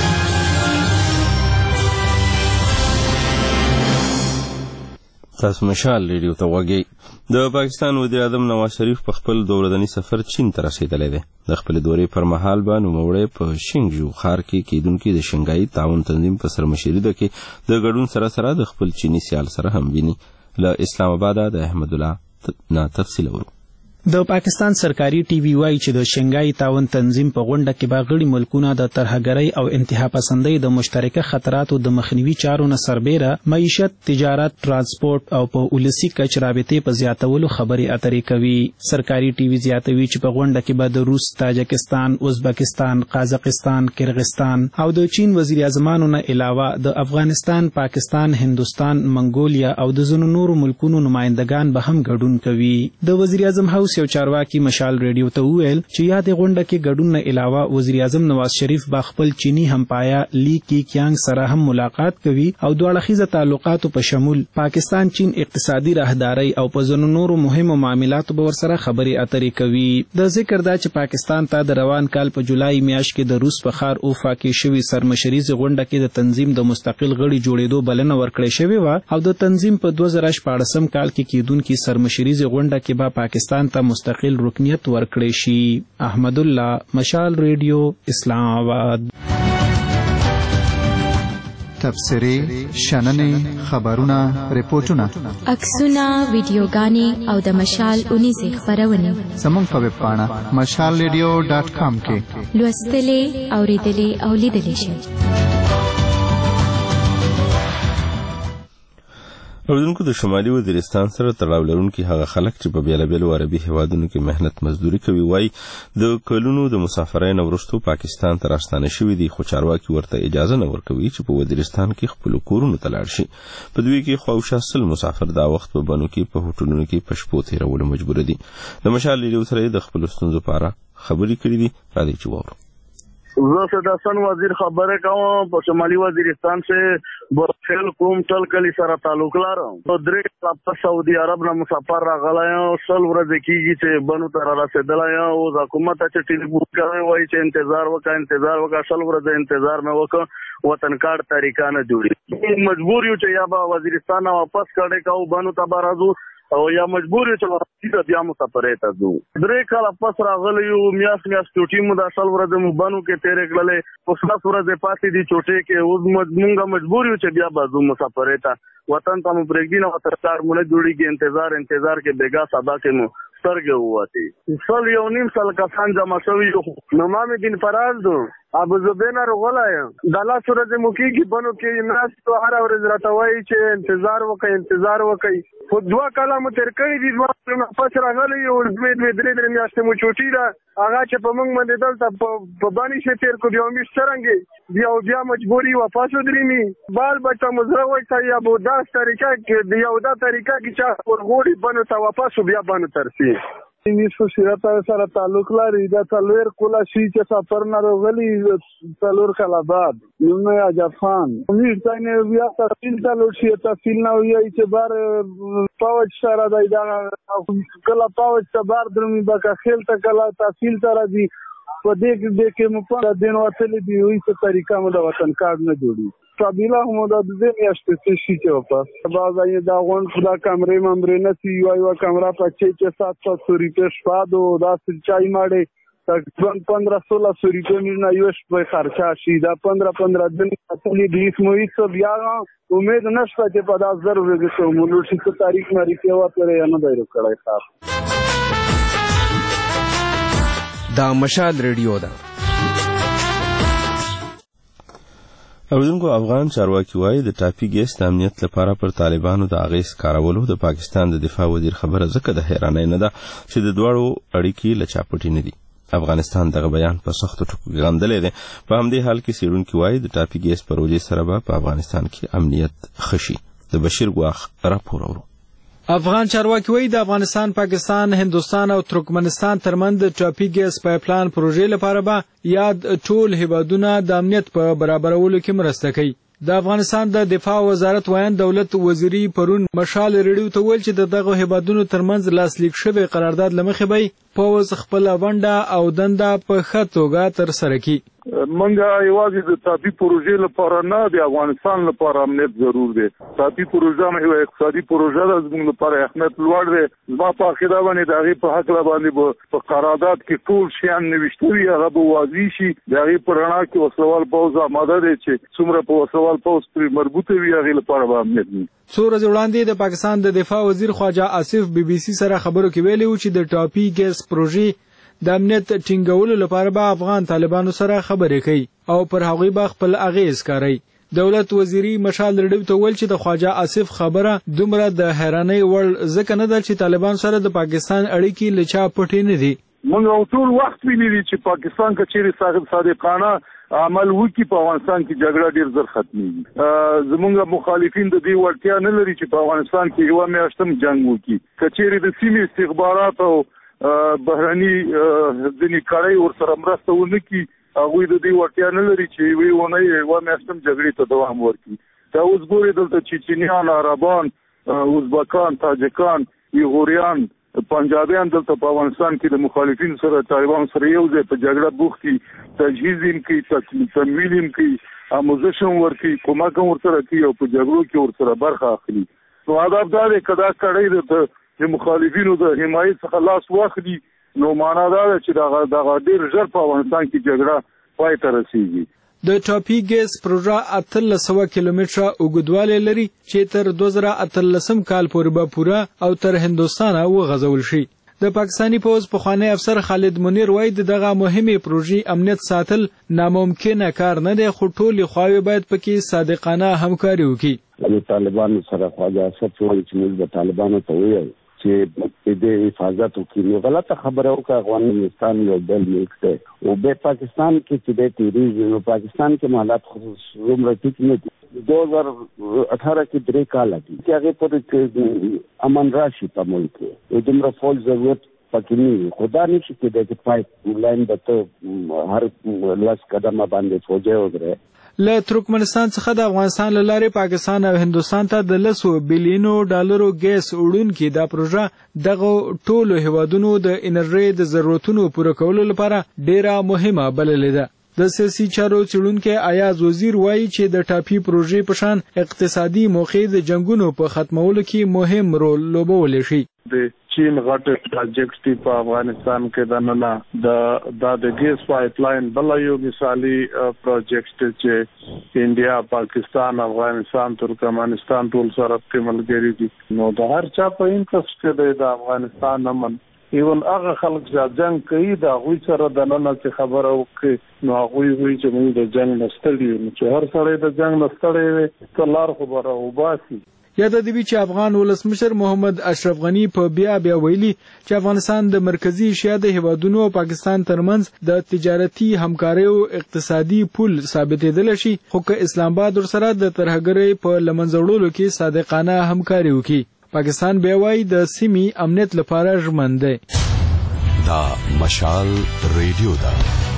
تاسو مشال ریډیو ته وګورئ. د پاکستان وزیر اعظم نواز شریف په خپل دوه ورځني سفر چین ته رسیدلی دی. د خپلې دورې پر مهال به نوموړی په شینګژو ښار کې کیدونکي د شنګایي تعاون تنظیم په سرمشري کې د ګډون سره سره د خپل چیني سیال سره هم ویني. له اسلام آباده د احمد الله نه تفصیل اورو. د پاکستان سرکاري ټي وي وايي چې د شنګای تعاون تنظیم په غونډه کې به غړي ملکونه د ترهګرۍ او انتها پسندۍ د مشترکه خطراتو د مخنیوي چارو نه سربیره معیشت، تجارت، ترانسپورت او په ولسی کچ رابطې په زیاتولو خبرې اترې کوي. سرکاري ټي وي زیاتوي چې په غونډه کې به د روس، تاجکستان، ازبکستان، قازقستان، کرغستان او د چین وزیر اعظمانو نه علاوه د افغانستان، پاکستان، هندوستان، منګولیا او د ځینو نورو ملکونو نمائندگان به هم ګډون کوي. د وزیر اعظم هاوس یو چارواکي مشال ریډیو ته وویل چې یادې غونډه کې ګډون نه علاوه وزیر اعظم نواز شریف به خپل چینی همپایا لی کی کیانګ سره هم ملاقات کوي او دوه اړخیزه تعلقاتو په شمول پاکستان چین اقتصادي راهداري او په ځینو نورو مهمو معاملاتو به ورسره خبرې اترې کوي. د ذکر دا چې پاکستان ته د روان کال په جولای میاشت کې د روس په ښار اوفا کې شوې سرمشریزه غونډه کې د تنظیم د مستقل غړي جوړېدو بلنه ورکړې شوې وه او د تنظیم په دوه زره شپاړسم کال کې کیدونکي سرمشریزه غونډه کې به پاکستان ته مستقل رکنیت ورکړی شي. احمد الله، مشال ریډیو، اسلام آباد. تبصرې، شننې، خبرونه، ریپورتونه، عکسونه، ویډیوګانې او د مشال اونیزې خپرونې زموږ په ویب پاڼه مشال ریډیو ډاټ کام کې لوستلې، اورېدلې او لیدلې شئ. اوردونکو د شمالي وزیرستان سره تړاو لرونکي هغه خلک چې په بیلابیلو عربي هیوادونو کې مهنت مزدوري کوي وایي د کلونو د مسافرۍ نه وروسته پاکستان ته راستانه شوي دي، خو چارواکي ورته اجازه نه ورکوي چې په وزیرستان کې خپلو کورونو ته لاړ شي. په دوی کې خواوشا سل مسافر دا وخت په بنو کې په هوټلونو کې په شپو تېرولو مجبور دي. د مشال ریډیو سره د خپلو ستونزو په اړه خبرې کړې دي. راځئ چې واورو. زه سید حسن وزیر خبره کوم. په شمالي وزیرستان سے برخیل کوم ټل کلی سره تعلق لرم. درې په سعودي عرب نه مسافر راغلی یم. سل ورځې کېږي چې بنو ته را رسېدلی یم. اوس حکومت ته چې ټلیفون کوي وایي چې انتظار وکړه انتظار وکړه. سل ورځې انتظار مې وکړ، وطن کارت طریقه نه جوړي. مجبور یو چې یا به وزیرستان نه واپس کړی کوو، بنو ته به راځو، او یا مجبور یو چې ورسېده بیا مسافرۍ ته ځو. درې کاله پس راغلی یو، میاشت میاشت چوټي مو دا سل ورځې مو بنو کې تېرې کړلې، اوس لس ورځې پاتې دي چوټۍ کې. اوس مونږ مجبور یو چې بیا به ځو مسافرۍ ته. وطن ته مو پرېږدي نه، وطن کار مو نه جوړېږي. انتظار انتظار کې بېګا سبا کې مو سترګې ووتې. سل یو نیم سل کسان جمع شوي یو. نومام دین فراز دو ابو زبینا رغلا یم. د لاس ورځې مو کېږي بنو کې ناست، هره ورځ راته وایي چې انتظار وکړئ انتظار وکړئ. خو دوه کاله مو تېر کړي دي، دوه کاله پس راغلی یو، دوې دوې درې درې میاشتې مو چوټي ده. هغه چې په موږ باندې دلته په باني شي تېر کړو، بیا میاشت څرنګې بیا بیا مجبوري واپس ودرېمي. بال بچه مو زړه وایي یا به داس طریقه کې د یو دا طریقه کې چا ورغوړي بنو ته واپس بیا بنو ته رسي. نیسو سیرت سره تعلق لري. دا څلور کولا شي چې سفر نه راغلي څلور کاله بعد. نوم یې عجب خان. امید تاینه بیا تفصیل تعلق شي، تفصیل نه وایي چې بار پاوچ سره دی. دا کله پاوچ ته بار درمي بکه خیل ته کله تفصیل سره دی. په دې کې کې مو په دین وتلې دی وایي څه طریقه مو د وطن کارت نه جوړي. قبیله هم د دې میاشتې شي چې واپس بعض یې دا غون خدا کمرې ممرې نه سی یو یو کمره په چې چې سات سو روپیه شپه دو دا چای ماړې تقریبا پندرہ سولہ سو روپیه مینا یو شپه خرچه شي. دا پندرہ پندرہ دن اصلي د هیڅ مویت بیا امید نشته چې په دا زر ورځې ته مولو شي څه تاریخ مری کې وته یا نه دی کړای خاص. دا مشال ریډیو ده. اوردونکو افغان چارواکي وایي د ټاپي ګیس د امنیت لپاره پر طالبانو د اغیز کارولو د پاکستان د دفاع وزیر خبره ځکه د حیرانۍ نه ده چې د دواړو اړیکې له چاپټي نه دي. افغانستان دغه بیان په سختو ټکو کې غندلی دی. په همدې حال کې څېړونکي وایي د ټاپي ګیس پروژې سره به په افغانستان کې امنیت ښه شي. د بشیر ګواخ راپور اورو. افغان چارواکي وایي د افغانستان، پاکستان، هندوستان او ترکمنستان ترمنځ د ټاپي ګیس پایپلاین پروژې لپاره به یاد ټول هیوادونه د امنیت په برابرولو کې مرسته کوي. د افغانستان د دفاع وزارت وایي دولت وزیري پرون مشال ریډیو ته ویل چې دغه هیوادونو ترمنځ لاسلیک شوی قرارداد لمخې به پوز خپل ونډه او دنده په ښه توګه ترسره کړي. منګه یوازې د ټاپي پروژې لپاره نه، د افغانستان لپاره امنیت ضرور دی. ټاپي پروژه مې یو اقتصادي پروژه ده، زموږ لپاره اهمیت لوړ دی. زما په عقیده باندې د هغې په هکله باندې به په قرارداد کې ټول شیان نوشته وي، هغه به واضح شي. د هغې په رڼا کې وسلوال پوځ آماده دی چې څومره په وسلوال پوځ پرې مربوطه وي، هغې لپاره به امنیت وي. څو ورځې وړاندې د پاکستان د دفاع وزیر خواجه آصف بی بی سی سره خبرو کې ویلي و چې د ټاپي ګیس پروژې د امنیت ټینګولو لپاره به افغان طالبانو سره خبرې کوي او پر هغوی به خپل اغیز کاروي. دولت وزیري مشال ریډیو ته ویل چې د خواجه آصف خبره دومره د حیرانۍ وړ ځکه نه ده چې طالبان سره د پاکستان اړیکې له چا پټې نه دي. موږ ټول وخت ویلي چې پاکستان که چیرې صادقانه عمل وکړي په افغانستان کې جګړه ډیر زر ختمېږي. زموږ مخالفین د دې وړتیا نه لري چې په افغانستان کې یوه میاشت هم جنګ وکړي. که چیرې د سیمې استخبارات او بهرني ځینې کړۍ ورسره مرسته ونه کړي، هغوی د دې وړتیا نه لري چې یوې اونۍ یوه میاشت هم جګړې ته دوام ورکړي. دا اوس ګورې دلته چیچنیان، عربان، ازبکان، تاجکان، ایغوریان، پنجابیان دلته په افغانستان کې د مخالفین سره طالبان سره یو ځای په جګړه بوخت دي. تجهیز یې کوي، تمویل یې کوي، آموزش هم ورکوي، کومک هم ورسره کوي او په جګړو کې ورسره برخه اخلي. نو هدف دا دی که دا کړۍ د مخالفینو د حمایت څخه لاس واخلي، نو معنا دا ده چې دغه ډېر ژر په افغانستان کې جګړه پای ته رسېږي. د ټاپي ګیس پروژه اتلس سوه کیلومتره اوږدوالی لري چې تر دوه زره اتلسم کال پورې به پوره او تر هندوستانه وغځول شي. د پاکستانی پوز پخوانی افسر خالد منیر وایي دغه مهمه پروژې امنیت ساتل ناممکنه کار نه دی، خو ټولې خواوې باید پکې صادقانه همکاري وکړي. د طالبانو سره خواجه اسد وایي چې موږ د طالبانو ته وایو چې د حفاظت وکړي. نو غلطه خبره وکړه، افغانستان یو بل ملک دی او به پاکستان کې چې د تیریږي، نو پاکستان کې حالات خصوصا ټیک نه دي. دو هزار اٹھارہ کې درې کاله دي چې هغه پر امن راشي په ملک کې، دومره فوج ضرورت پکې نه، خدا نشي کېدای چې پایپ لاین به ته هر لاس قدمه باندې فوجي وګره. له ترکمنستان څخه د افغانستان له لارې پاکستان او هندوستان ته د لسو بلیونو ډالرو ګیس وړونکي دا پروژه دغه ټولو هیوادونو د انرژۍ د ضرورتونو پوره کولو لپاره ډیره مهمه بللې ده. د سیاسي چارو څېړونکی ایاز وزیر وایي چې د ټاپي پروژې په شان اقتصادي موخې د جنګونو په ختمولو کې مهم رول لوبولی شي. د چین غټ پروجیکټ دی په افغانستان کې د نن د د ګیس پایپ لاین بل یو مثالی پروجیکټ چې انډیا، پاکستان، افغانستان، ترکمنستان ټول سره په ملګری دي. نو د هر چا په انټرست کې د افغانستان نمن ایون هغه خلک چې جنگ کوي د هغوی سره د نن څخه خبره وکړي، نو هغوی وایي چې موږ د جنگ نه ستړي یو، چې هر سړی د جنگ نه ستړی وي ته لار خبره وباسي. یاد دی چې افغان ولسمشر محمد اشرف غنی په بیا بیا ویلي چې افغانستان د مرکزی ایشیا د هیوادونو او پاکستان ترمنځ د تجارتي همکارۍ او اقتصادي پول ثابتېدل شي، خو که اسلام آباد ورسره د ترهګرۍ په لمنځه وړلو کې صادقانه همکاري وکړي. پاکستان بیا وایي د سیمې امنیت لپاره ژمن دی. دا مشال ریډیو ده.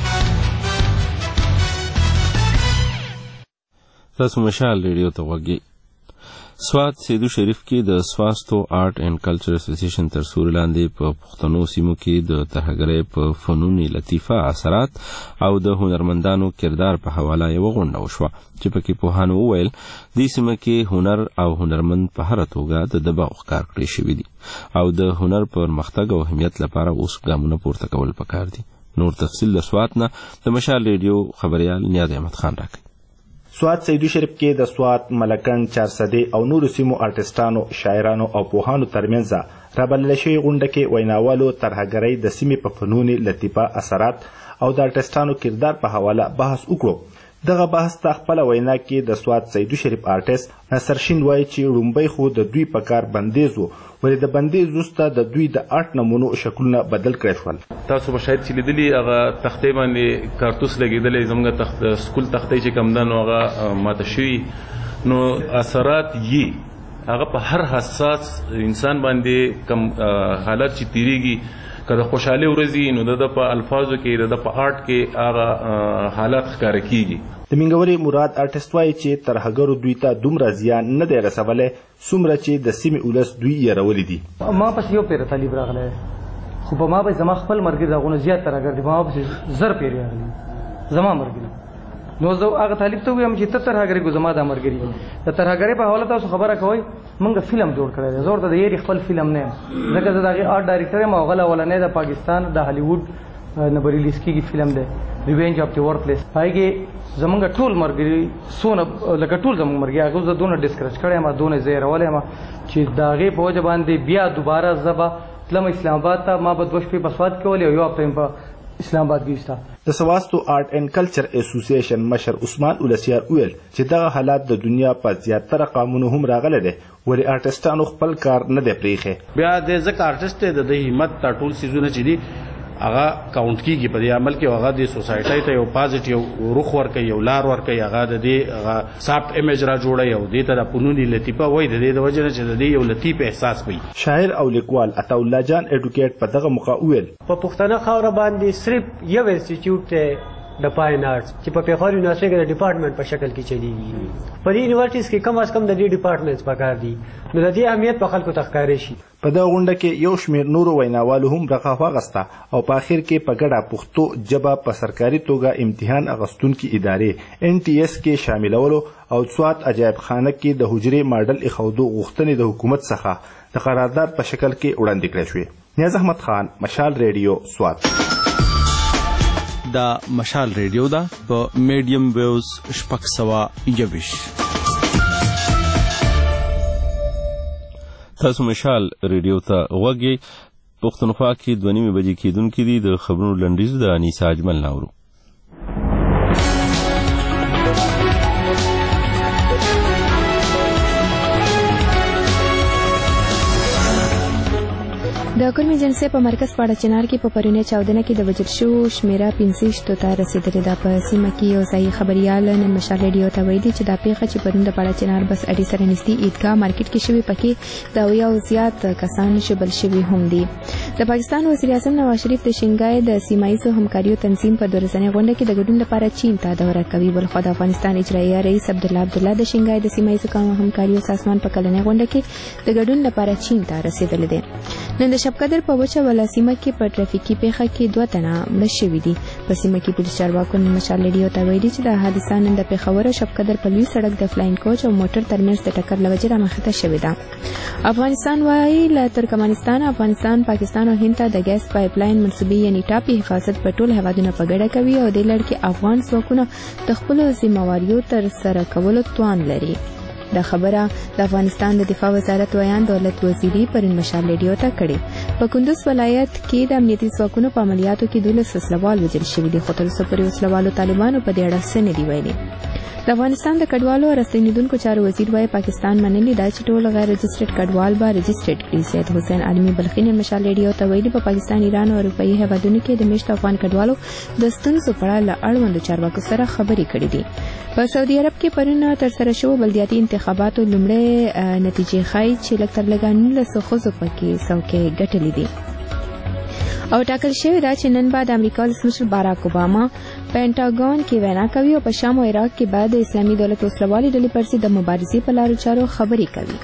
تاسو مشال ریډیو ته وګورئ. سوات سیدو شریف کې د سواستو آرټ اینڈ کلچر اسوسییشن تر سوري لاندې په پښتنو سیمو کې د ترهګرۍ په فنوني لطیفه اثرات او د هنرمندانو کردار په حواله یو غونډه وشوه چې پکې پوهانو وویل دې سیمه کې هنر او هنرمند په هر توګه د دباو ښکار کړی شوي دي او د هنر پرمختګ او اهمیت لپاره اوس ګامونه پورته کول پکار دي. نور تفصیل د سوات نه د مشال ریډیو خبريال نیاز احمد خان راکړي. سوات سیدو شریف کې د سوات، ملکن، چارسدې او نورو سیمو آرټسټانو، شاعرانو او پوهانو ترمنځ رابلل شوې غونډه کې ویناوالو ترهګرۍ د سیمې په فنوني لطیفه اثرات او د آرټسټانو کردار په حواله بحث وکړو. دغه بحث ته خپله وینا کې د سوات سیدو شریف آرټسټ نصر شین وایي چې لومبۍ خو د دوی په کار بندیز و، ولې د بندیز وروسته د دوی د آرټ نمونو شکلونه بدل کړی شول. تاسو به شاید چې لیدلي هغه تختې باندې کارتوس لګېدلی، زموږ تخت سکول تختې چې کوم ده نو هغه ماته شوي، نو اثرات یې هغه په هر حساس انسان باندې کم حالت چې تیریږي، که د خوشحالۍ ورځي نو د په الفاظو کې د په آرټ کې هغه حالات ښکاره کیږي. د مینګورې مراد آرټسټ وایي چې ترهګرو دوی ته دومره زیان نه دی رسولی څومره چې د سیمې ولس دوی یېرولی دي. ما پسې یو پیره طالب راغلی، خو په ما پسې زما خپل ملګري د هغونه زیات ترهګر دي، په ما پسې زر پیرې راغلي زما ملګري. نو زه هغه طالب ته ویم چې ته ترهګرې کو زما دا ملګري د ترهګرۍ په حواله تاسو خبره کوئ، موږ فلم جوړ کړی دی، زه ورته د یېرې خپل فلم نه یم، ځکه زه د هغې آرټ ډایرکټر یم او هغه اولنی د پاکستان د هالیوډ نه به ریلیز کېږي فلم دی ریوینج اف د ورتھلیس. هغې کې زمونږ ټول ملګري څونه لکه ټول زمونږ ملګري هغه زه دونه ډسکرچ کړی یم، دونه زه یېرولی یم چې د هغې په وجه باندې بیا دوباره زه به تلم اسلام آباد ته. ما به دوه شپې په سوات کې کولې او یو هفته یم په اسلام آباد کې ایسته. د سواستو آرټ اینډ کلچر اسوسییشن مشر عثمان اولسیار ویل چې دغه حالات د دنیا په زیاتره قامونو هم راغلی دی، ولې آرټسټانو خپل کار نه دی پرېښی. بیا د ځکه آرټسټ دی د همت دا ټول څیزونه چې دي هغه کاونټ کیږي په دې عمل کې، هغه د سوسایټۍ ته یو پازیټیو رخ ورکوي، یو لار ورکوي، هغه د دې هغه سافټ ایمیج را جوړوي او دې ته د فنوني لطیفه وایي، د دې د وجې نه چې د دې یو لطیف احساس وي. شاعر او لیکوال عطاالله جان ایډوکیټ په دغه موقع وویل په پښتنه خاوره باندې صرف یو انسټیټیوټ دی د فاین آرټس چې په پېښور یونیورسټۍ کې د ډپارټمنټ په شکل کې چلیږي. په دې یونیورسټیز کې کم از کم د دې ډپارټمنټس پکار دي، نو د دې اهمیت په خلکو ته ښکاره شي. په دغه غونډه کې یو شمېر نورو ویناوالو هم برخه واخیسته او په اخر کې په ګډه پښتو ژبه په سرکاري توګه امتحان اخیستونکي ادارې ان ټي اس کې شاملولو او سوات عجایب خانه کې د حجرې ماډل ایښودو غوښتنې د حکومت څخه د قرارداد په شکل کې وړاندې کړې شوې. نیاز احمد خان، مشال ریډیو، سوات. دا مشال ریډیو ده په میډیم ویوز شپږ سوه یوویشت. تاسو مشال ریډیو ته وګورئ. پښتونخوا کې دوه نیمې بجې کېدونکې دي. د خبرونو لنډیز د انیسا اجمل ناورو. د کلمې جنسي په مرکز پاړه چنار کې په پرونی چاودنه کې د وژل شوو شمیره پنځه ته رسیدلې ده. په سیمه کې یو ځایي خبریال نن مشال ریډیو ته ویلي چې دا پیښه چې پرون د پاړه چنار بس اډې سره نږدې عیدګاه مارکیټ کې شوې پکې د اویا او زیات کسان شبل شوي هم دي. د پاکستان وزیر اعظم نواز شریف د شنګای د سیمایي همکاریو تنظیم په دورځنې غونډه کې د ګډون لپاره چین ته دورې کوي. بلخو د افغانستان اجرایي رئیس عبدالله عبدالله د شنګای د سیمایي همکاریو سازمان په کلنې غونډه کې د ګډون لپاره چین ته رسیدلې ده. نن د شبقدر په وچه ولا سیمه کې په ټرافیکي پیښه کې دوه تنه مړه شوي دي. په سیمه کې پولیس چارواکو نن مشال ریډیو ته ویلي چې د حادثه نن د پېښور شبقدر په لوی سړک د فلاین کوچ او موټر ترمنځ د ټکر له وجې رامخته شوې ده. افغانستان وايي له ترکمنستان، افغانستان، پاکستان او هند ته د ګیس پایپ لاین منسوبي یعنی ټاپي حفاظت په ټول هیوادونو په ګډه کوي او د لړ کې افغان ځواکونه د خپلو ذمہواریو تر سره کولو توان لري. دا خبره د افغانستان د دفاع وزارت ویان دولت وزیری پرون مشال ریډیو ته کړې. په کندوز ولایت کې د امنیتي ځواکونو په عملیاتو کې دولس وسلوال وژل شوي دي، خو تر اوسه پورې وسلوالو طالبانو په دې اړه څه نه دي ویلي. د افغانستان د کډوالو او راستنیدونکو چارو وزیر وايي پاکستان منلي ده چې ټول غیر رجسټرډ کډوال به رجسټرډ کړي. سید حسین عالمي بلخي نن مشال ریډیو ته ویلي په پاکستان، ایران او اروپایي هیوادونو کې د میشتو افغان کډوالو د ستونزو په اړه له اړوندو چارواکو سره خبرې کړې دي. په سعودي عرب کې پرون ترسره شوو بلدیاتي انتخاباتو لومړی نتیجې ښایي چې لږ تر لږه نولسو ښځو پکې څوکۍ ګټلې دي. او ټاکل شوې ده چې نن بعد امریکا ولسمشر باراک اوباما پینټاګون کې وینا کوي او په شام او عراق کې بعد اسلامي دولت وسلوالي ډلې پر ضد د مبارزې په لارو چارو خبرې کوي.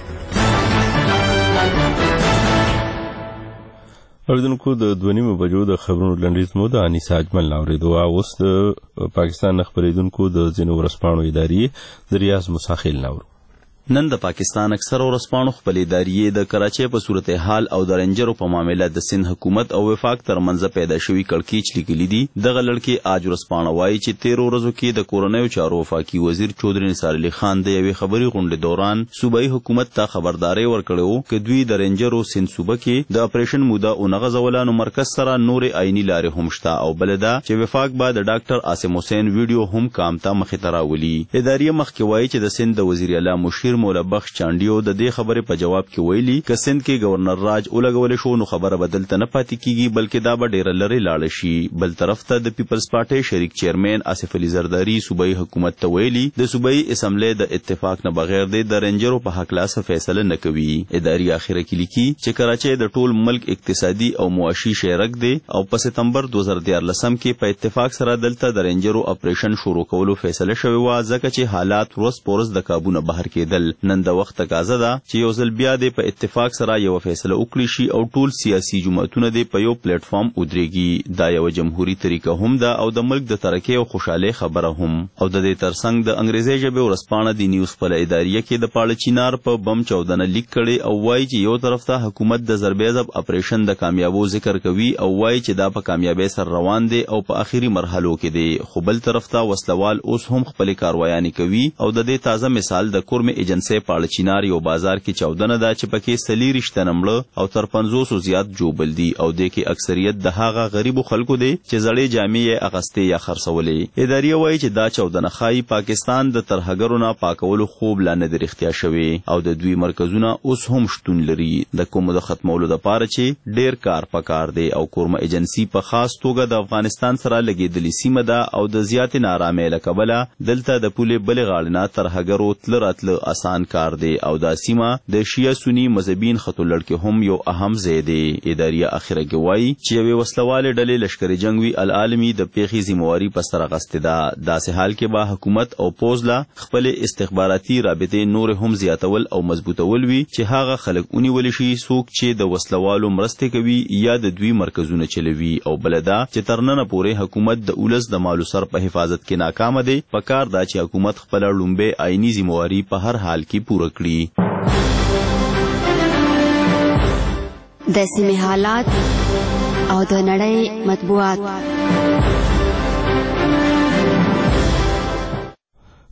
اوریدونکو د دوه نیمو بجو د خبرونو لنډیز مو د انیسا اجمل ناورېدو. اوس د پاکستان خبرېدونکو د ځینو ورځپاڼو ادارې د ریاض مساخیل ناورو. نن د پاکستان اکثر ورځپاڼو خپل ادارې د کراچۍ په صورتحال او د رنجرو په معاملې د سند حکومت او وفاق ترمنځ پیدا شوي کړکېچ لیکلي دي. دغه لړکې آج ورځپاڼه وایي چې تیرو ورځو کې د کورنیو چارو وفاقي وزیر چودري نثار علي خان د یوې خبري غونډې دوران صوبایي حکومت ته خبرداري ورکړې وه چې دوی د رنجرو سند صوبه کې د اپریشن موده ونغځوله نو مرکز سره نورې عیني لارې هم شته او بله ده چې وفاق به د ډاکټر عاصم حسین ویډیو هم کام ته مخې ته راولي. ادارې مخکې وایي چې د سند د وزیر اعلی مشیر مولا بخش چانډیو د دې خبرې په جواب کې ویلي که سند کې گورنر راج ولګول شو نو خبره بدلته نه پاتې کیږي بلکې دا به ډیره لرې لاړه شي. بل طرف ته د پیپلز پارټي شریک چیرمن آصف علي زرداری صوبایي حکومت ته ویلي د صوبایي اسمبلی د اتفاق نه بغیر د رنجرو په حق لاس فیصله نه کوي. ادارې اخیره کې لیکي چې کراچۍ د ټول ملک اقتصادي او معاشي شریک دی او په سپتمبر دوه زره دیارلسم کې په اتفاق سره دلته د رنجرو اپریشن شروع کولو فیصله شوې وه ځکه چې حالات ورځ په ورځ د کابو نه بهر کېدل. نن د وخت تقاضا ده چې یو ځل بیا د په اتفاق سره یو فیصله وکړي شي او ټول سیاسي جماعتونه د په یو پلیټ فارم ودرېږي. دا یو جمهوریت طریقه هم ده او د ملک د ترقۍ او خوشحالۍ خبره هم. او د دې ترڅنګ د انګریزي ژبې ورځپاڼه د نیوز خپل ادارې کې د پاړه چینار په بم چاودنه لیک کړي او وایي چې یو طرف ته حکومت د ضربېزب اپریشن د کامیابو ذکر کوي او وایي چې دا په کامیابۍ سره روان دی او په اخیری مرحلو کې دی، خو بل طرف ته وسلوال اوس هم خپل کاروایانې کوي. او د دې تازه مثال د کورم ایجنسی پاړه چینار یو بازار کې چاودنه ده چې پکې سلیریشت نمړه او تر پنځوسو زیات جوبل دي او د کې اکثریت د هغه غریبو خلکو دي چې زړې جامې یې اغستې یا خرڅولې. ادارې وایي چې دا چاودنه ښایي پاکستان د ترهګرو نه پاکولو خوب لا نه دی رښتیا شوی او د دوی مرکزونه اوس هم شتون لري د کومو د ختمولو دپاره چې ډیر کار پکار دی. او کورمه ایجنسي په خاص توګه د افغانستان سره لګېدلې سیمه ده او د زیاتې نارامۍ له کبله دلته د پولې بلې غاړې نه ترهګرو تله راتله اسان کار دی او دا سیمه د شیعه سنی مذهبین خطو لړکې هم یو اهم ځای دی. ادارې اخیره کې وایي چې یوې وسلوالې ډلې لشکري جنګ وي العالمي د پیښې ذمہواري په سر اخیستې ده. داسې حال کې به حکومت او پوز له خپلې استخباراتي رابطې نور هم زیاتول او مضبوطول وي چې هغه خلک ونیول شي څوک چې د وسلوالو مرستې کوي یا د دوی مرکزونه چلوي. او بله دا چې تر ننه پورې حکومت د اولس د مالو سر په حفاظت کې ناکامه دی. پکار دا چې حکومت خپله لومبۍ آئیني ذمہواري په هر حال کې پوره کړي. د سیمې حالات او د نړۍ مطبوعات.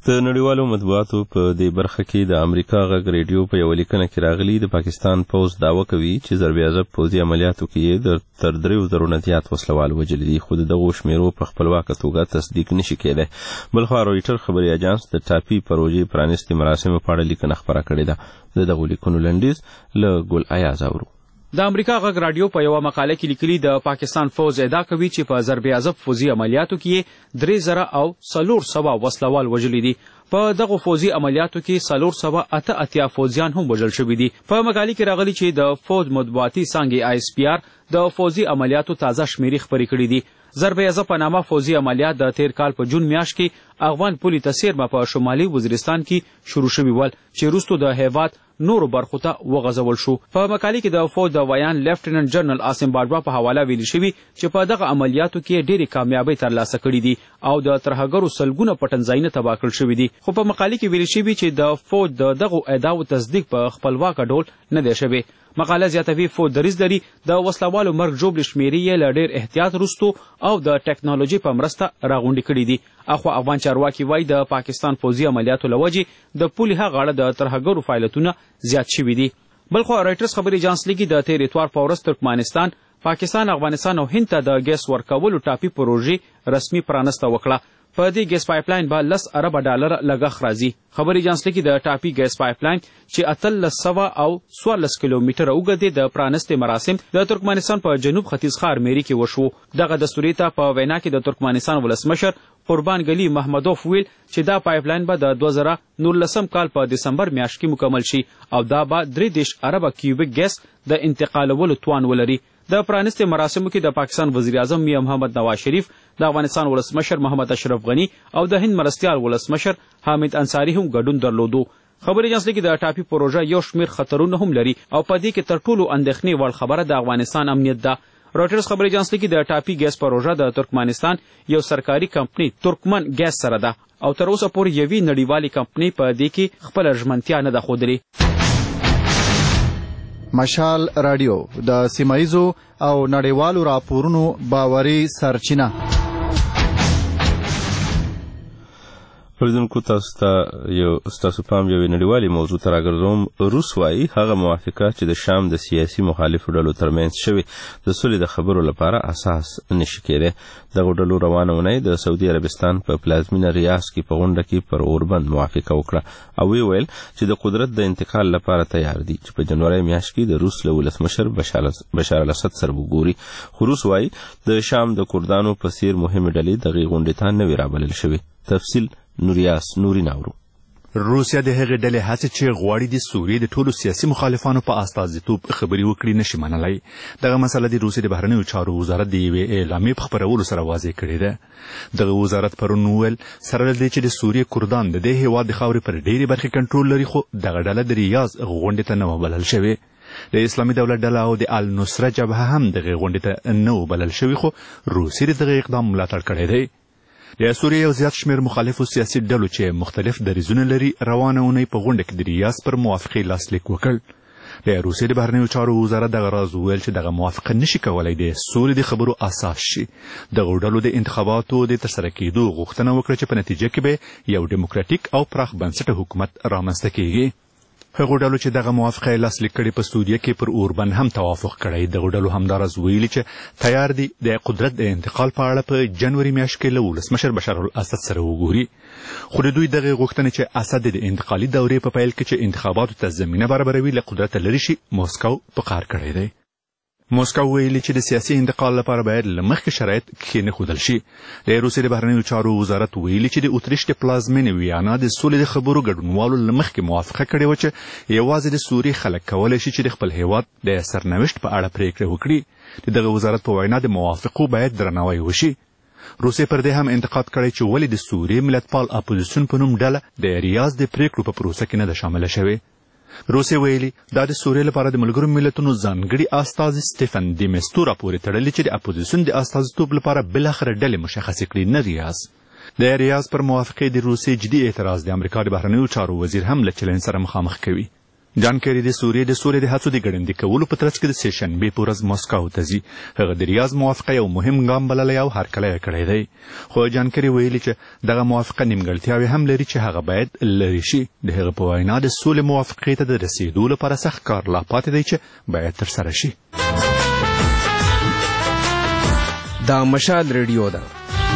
د نړیوالو مطبوعاتو په دې برخه کې د امریکا غږ ریډیو په یو لیکنه کې راغلي د پاکستان پوز دعوه کوي چې ضرب عضب پوځي عملیاتو کې د تر دریو زرو نه زیات وسلوال وژلي دي، خو د دغو شمیرو په خپلواکه توګه تصدیق نشي کېدی. بلخوا رویټر خبري اجانس د ټاپي پروژې پرانستې مراسمو په اړه لیکنه خپره کړې ده. د دغو لیکنو لنډیز له ګل ایاز اورو. د امریکا غږ رادیو په یوه مقاله کې لیکلي د پاکستان فوز ادعا کوي چې په ضرب عضب فوزي عملیاتو کې درې زره او څلور سوه وسلوال وژلي دي. په دغو فوزي عملیاتو کې څلور سوه اته اتیا فوزیان هم وژل شوي دي. په مقالې کې راغلي چې د فوز مطبوعاتي څانګې آی اس پی آر د فوزي عملیاتو تازه شمیرې خپرې کړي دي. ضرب عضب په نامه فوزي عملیات د تیر کال په جون میاشت کې افغان پولي تصیرمه په شمالي وزیرستان کې شروع شوي ول چې وروستو د هیواد نورو برخو ته وغځول شو. په مقالې کې د فوج د ویان لیفټیننټ جنرال عاصم باجوا په حواله ویلي شوي چې په دغه عملیاتو کې ډېرې کامیابۍ ترلاسه کړي دي او د ترهګرو سلګونه پټنځایونه تباه کړل شوي دي. خو په مقالې کې ویلي شوي چې د فوج د دغو ادعاو تصدیق په خپلواکه ډول نه دی شوی. مقاله زیاتوي فوج دریځ لري د وسلوالو مرګ ژوبلې شمیرې یې له ډېر احتیاط وروستو او د ټیکنالوژي په مرسته راغونډې کړي دي. اخوا افغان چارواکي وایي د پاکستان فوزي عملیاتو له وجې د پولې هغه غاړه د ترهګرو فعالیتونه زیات شوي دي. بلخوا رایټرز خبري اجانس لیکي د تېر اتوار په ورځ ترکمنستان، پاکستان، افغانستان او هند ته د ګیس ورکولو ټاپي پروژې رسمي پرانسته وکړه. په دې ګیس پایپلاین به لس اربه ډالره لګښت راځي. خبري اجانس لیکي د ټاپي ګیس پایپلاین چې اتلس سوه او څوارلس کیلومتره اوږد دی د پرانستې مراسم د ترکمنستان په جنوب ختیځ ښار میري کې وشو. دغه دستوري ته په وینا کې د ترکمنستان ولسمشر قربان ګلی محمدوف ویل چې دا پایپلاین به د دوه زره نولسم کال په دسمبر میاشت کې مکمل شي او دا به درې دېرش اربه کیوبیک ګیس د انتقالولو توان ولري. د پرانستې مراسمو کې د پاکستان وزیر اعظم میاں محمد نواز شریف، د افغانستان ولسمشر محمد اشرف غنی او د هند مرستیال ولسمشر حامد انصاري هم ګډون درلودو. خبري اجانس لیکي د ټاپي پروژه یو شمېر خطرونه هم لري او په دې کې تر ټولو اندېښنې وړ خبره د افغانستان امنیت ده. رویټرز خبري اجانس لیکي د ټاپي ګیس پروژه د ترکمنستان یو سرکاري کمپنی ترکمن ګیس سره ده او تر اوسه پورې یوې نړیوالې کمپنۍ په دې کې خپله ژمنتیا نه ده ښودلې. مشال رادیو د سیمایزو او نړیوالو راپورونو باوري سرچینه. پرېږدونکو تاسو ته یو ستاسو پام یوې نړیوالې موضوع ته راګرځوم. روس وایي هغه موافقه چې د شام د سیاسي مخالفو ډلو ترمنځ شوې د سولې د خبرو لپاره اساس نشي کېدی. دغو ډلو روانه اونۍ د سعودي عربستان په پلازمینه ریاض کې په غونډه کې پر اوربند موافقه وکړه او ویې ویل چې د قدرت د انتقال لپاره تیار دي چې په جنوري میاشت کې د روس له ولسمشر بشار الاسد سره وګوري. خو روس وایي د شام د کردانو په څیر مهمې ډلې دغې غونډې ته نه وي رابلل شوې. تفصیل نوریاس نوري ناورو. روسیا د هغې ډلې هڅې چې غواړي د سوریې د ټولو سیاسي مخالفانو په استازیتوب خبرې وکړي نشي منلی. دغه مسله د روسیې د بهرنیو چارو وزارت د یوې اعلامیې په خپرولو سره واضح کړې ده. دغه وزارت پرون وویل سره له دې چې د سوریې کردان د دې هېواد د خاورې پر ډېرې برخې کنټرول لري، خو دغه ډله د ریاض غونډې ته نه وه بلل شوې. د اسلامي دولت ډله او د النصره جبهه هم دغې غونډې ته نه و بلل شوي، خو روسیې د دغه اقدام ملاتړ کړی دی. د سوریې یو زیات شمېر مخالفو سیاسي ډلو چې مختلف دریځونه لري روانه اونۍ په غونډه کې د ریاض پر موافقې لاسلیک وکړ. د روسیې د بهرنیو چارو وزارت دغه راز وویل چې دغه موافقه نشي کولی د سولې د خبرو اساس شي. دغو ډلو د انتخاباتو د ترسره کېدو غوښتنه وکړه چې په نتیجه کې به یو ډیموکراتیک او پراخ بنسټه حکومت رامنځته کیږي. هغو ډلو چې دغه موافقه یې لاسلیک کړې په سعودیه کې پر اوربند هم توافق کړی. دغو ډلو همداراز ویلي چې تیار دي د قدرت د انتقال په اړه په جنوري میاشت کې له ولسمشر بشار الاسد سره وګوري. خو د دوی دغې غوښتنې چې اسد د انتقالي دورې په پیل کې چې انتخاباتو ته زمینه برابروي له قدرته لرې شي موسکو په قهر کړی دی. موسکو ویلي چې د سیاسي انتقال لپاره باید له مخکې شرایط کښېنښودل شي. د روسیې د بهرنیو چارو وزارت ویلي چې د اتریش د پلازمینې ویانا د سولې د خبرو ګډونوالو له مخکې موافقه کړې وه چې یوازې د سوریې خلک کولی شي چې د خپل هیواد د سرنوشت په اړه پریکړه وکړي. د دغه وزارت په وینا د موافقو باید درناوی وشي. روسیې پر دې هم انتقاد کړی چې ولې د سوریې ملتپال اپوزیسیون په نوم ډله د ریاض د پریکړو په پروسه کې نه ده شامله شوې. روسیې ویلي دا د سوریې لپاره د ملګرو ملتونو ځانګړي استازي سټیفن دی میستورا پورې تړلي چې د اپوزیسیون د استازیتوب لپاره بالاخره ډلې مشخصې کړي، نه ریاض. د ریاض پر موافقې د روسیې جدي اعتراض د امریکا د بهرنیو چارو وزیر هم له چلند سره مخامخ کوي. جان کیری د سوریې د سولې د هڅو د ګړندي کولو په ترڅ کې د سیشنبې په ورځ مسکو ته ځي. هغه د ریاض موافقه یو مهم ګام بللی او هرکلی یې کړی دی، خو جان کیری ویلي چې دغه موافقه نیمګړتیاوې هم لري چې هغه باید لرې شي. د هغه په وینا د سولې موافقې ته د رسېدو لپاره سخت کار لا پاتې دی چې باید ترسره شي. دا مشال ریډیو ده.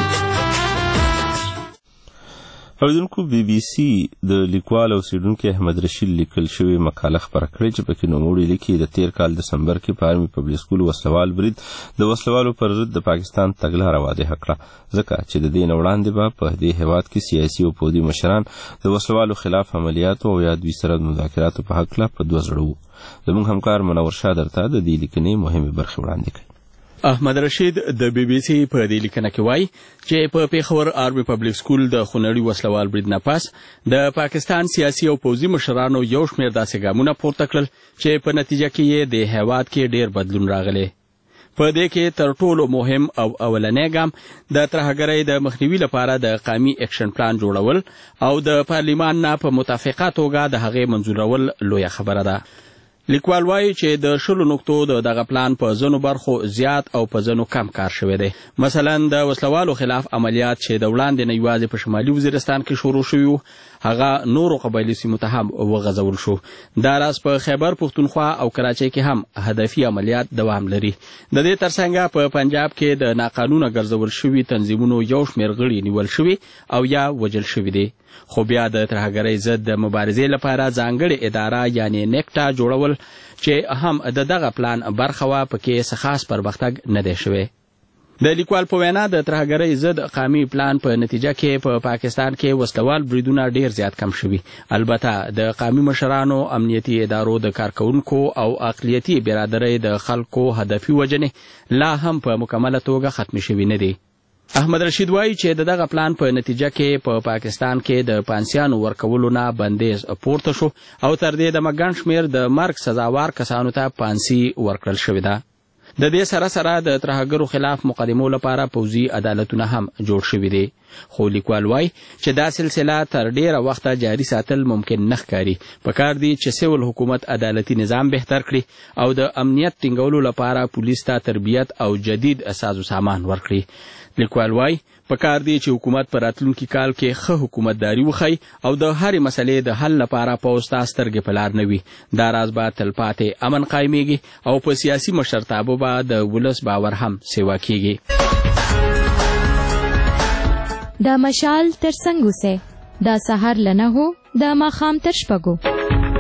اوریدونکو بی بی سی د لیکوال او څېړونکي احمد رشید لیکل شوې مقاله خپره کړې چې پکې نوموړي لیکي د تېر کال دسمبر کې په آرمي پبلیک سکول وسلوال برید د وسلوالو پر ضد د پاکستان تګلاره واضحه کړه، ځکه چې د دې نه وړاندې به په دې هېواد کې سیاسي او پوځي مشران د وسلوالو خلاف عملیاتو او یا دوی سره د مذاکراتو په هکله په دوه زړه وو. زموږ همکار منور شاه درته د دې لیکنې مهمې برخې وړاندې کوي. احمد رشید د بی بی سی په دې لیکنه کې وایي چې په پیښور آرمي پبلیک سکول د خونړي وسلوال برید نه پس د پاکستان سیاسي او پوځي مشرانو یو شمېر داسې ګامونه پورته کړل چې په نتیجه کې یې د هېواد کې ډېر بدلون راغلی. په دې کې تر ټولو مهم او اولنی ګام د ترهګرۍ د مخنیوي لپاره د قومي اکشن پلان جوړول او د پارلیمان نه په متفقه توګه د هغې منظورول لویه خبره ده. لیکوال وایي چې د شلو نقطو د دغه پلان په ځینو برخو زیات او په ځینو کم کار شوی دی. مثلا د وسلوالو خلاف عملیات چې د وړاندې نه یوازې په شمالي وزیرستان کې شروع شوي وو، هغه نورو قبایلي سیمو ته هم وغځول شو. دا راز په خیبر پښتونخوا او کراچۍ کې هم هدفي عملیات دوام لري. د دې ترڅنګ په پنجاب کې د ناقانونه ګرځول شوي تنظیمونو یو شمېر غړي نیول شوي او یا وژل شوي دي. خو بیا د ترهګرۍ ضد د مبارزې لپاره ځانګړې اداره یعنې نیکټا جوړول چې هم د دغه پلان برخه وه، پکې څه خاص پرمختګ نه دی شوی. د لیکوال په وینا د ترهګرۍ ضد قومي پلان په نتیجه کې په پا پاکستان کې وسلوال بریدونه ډېر زیات کم شوي. البته د قومي مشرانو، امنیتي ادارو د کارکونکو او اقلیتي برادرۍ د خلکو هدفي وژنې لا هم په مکمله توګه ختمې شوي نه دي. احمد رشید وایي چې د دغه پلان په نتیجه کې په پا پاکستان کې د پانسیانو ورکولو نه بندیز پورته شو او تر دې دمه ګڼ شمېر د مرګ سزاوار کسانو ته پانسي ورکړل شوې ده. د دې سره سره د ترهګرو خلاف مقدمو لپاره پوځي عدالتونه هم جوړ شوي دي. خو لیکوال وایي چې دا سلسله تر ډېره وخته جاري ساتل ممکن نه ښکاري. پکار دی چې سیول حکومت عدالتي نظام بهتر کړي او د امنیت ټینګولو لپاره پولیس ته تربیت او جدید سازو سامان ورکړي. لیکوال وایي پکار دی چې حکومت په راتلونکي کال کې ښه حکومتداري وښیي او د هرې مسلې د حل لپاره پوځ ته سترګې په لار نه وي. دا راز به تلپاتې امن قایمیږي او په سیاسي مشرتابه به د ولس باور هم سیوا کیږي. دا مشال تر څنګ اوسئ، دا سهار له نهو د ماښام تر شپږو.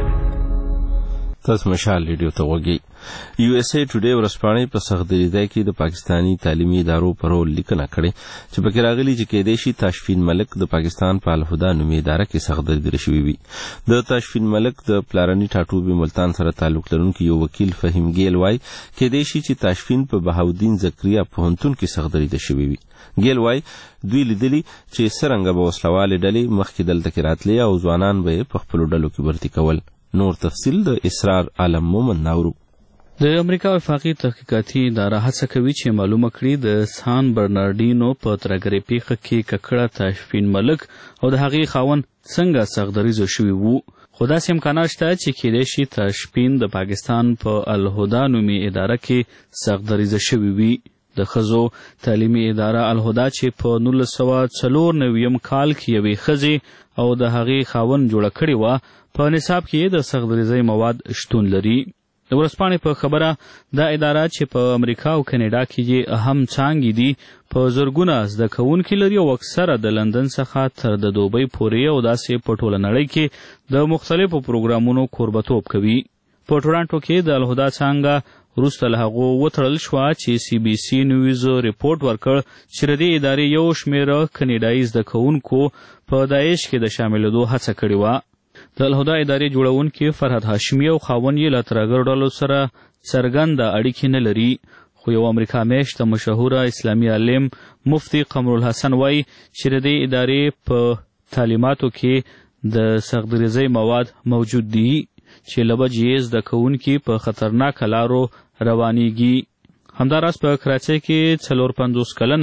تاسو مشال ریډیو ته غوږی. یو ایس ای ټوډے ورځپاڼې په سختدریځۍ کې د پاکستانی تعلیمي ادارو پر رول لیکنه کړې چې پکې راغلي چې کېدای شي تاشفین ملک د پاکستان په الهدا نومي اداره کې سختدري شوی وي. د تاشفین ملک د پلارني ټاټوبي ملتان سره تعلق لرونکي یو وکیل فهیم ګیل وایي کېدای شي چې تاشفین په بهاودین زکریا پوهنتون کې سختدري شوی وي. ګیل وایي دوی لیدلي چې څرنګه به وسلوالې ډلې مخکې دلته کې راتلې او ځوانان به یې په خپلو ډلو کې ورتي کول. نور تفصیل د اسرار عالم مومن ناورو. د امریکا وفاقي تحقیقاتي اداره هڅه کوي چې معلومه کړي د سان برنارډینو په ترهګرۍ پیښه کې ککړه تاشفین ملک او د هغې خاوند څنګه سختدریز شوي وو. خو داسې امکانات شته چې کېدای شي تاشفین د پاکستان په الهدا نومي اداره کې سختدریز شوي وي. د ښځو تعلیمي اداره الهدا چې په نولس سوه څلور نویم کال کې یوې ښځې او د هغې خاوند جوړه کړې وه، په نصاب کې د سختدریزۍ مواد شتون لري. د ورځپاڼې په خبره دا اداره چې په امریکا او کاناډا کې یې اهم څانګې دي په زرګونه زده کوونکي لري او اکثره د لندن څخه تر د دوبۍ پورې او داسې په ټوله نړۍ کې د مختلفو پروګرامونو کوربتوب کوي. په ټورانټو کې د الهدا څانګه وروسته له هغو وتړل شوه چې سی بي سي نیوز ریپورټ ورکړ چې د دې ادارې یو شمېره کاناډایي زده کوونکو په داعش کې د شاملېدو هڅه کړې وه. د الهدا ادارې جوړونکي فرهاد هاشمي او خاوند یې له ترهګرو ډلو سره څرګنده اړیکې نه لري. خو یو امریکا میشته مشهوره اسلامي عالم مفتي قمرالحسن وایي چې د دې ادارې په تعلیماتو کې د سختدریزۍ مواد موجود دي چې له وجې یې زده کوونکي په خطرناکه لارو روانیږي. همداراز په کراچۍ کې څلور پنځوس کلنه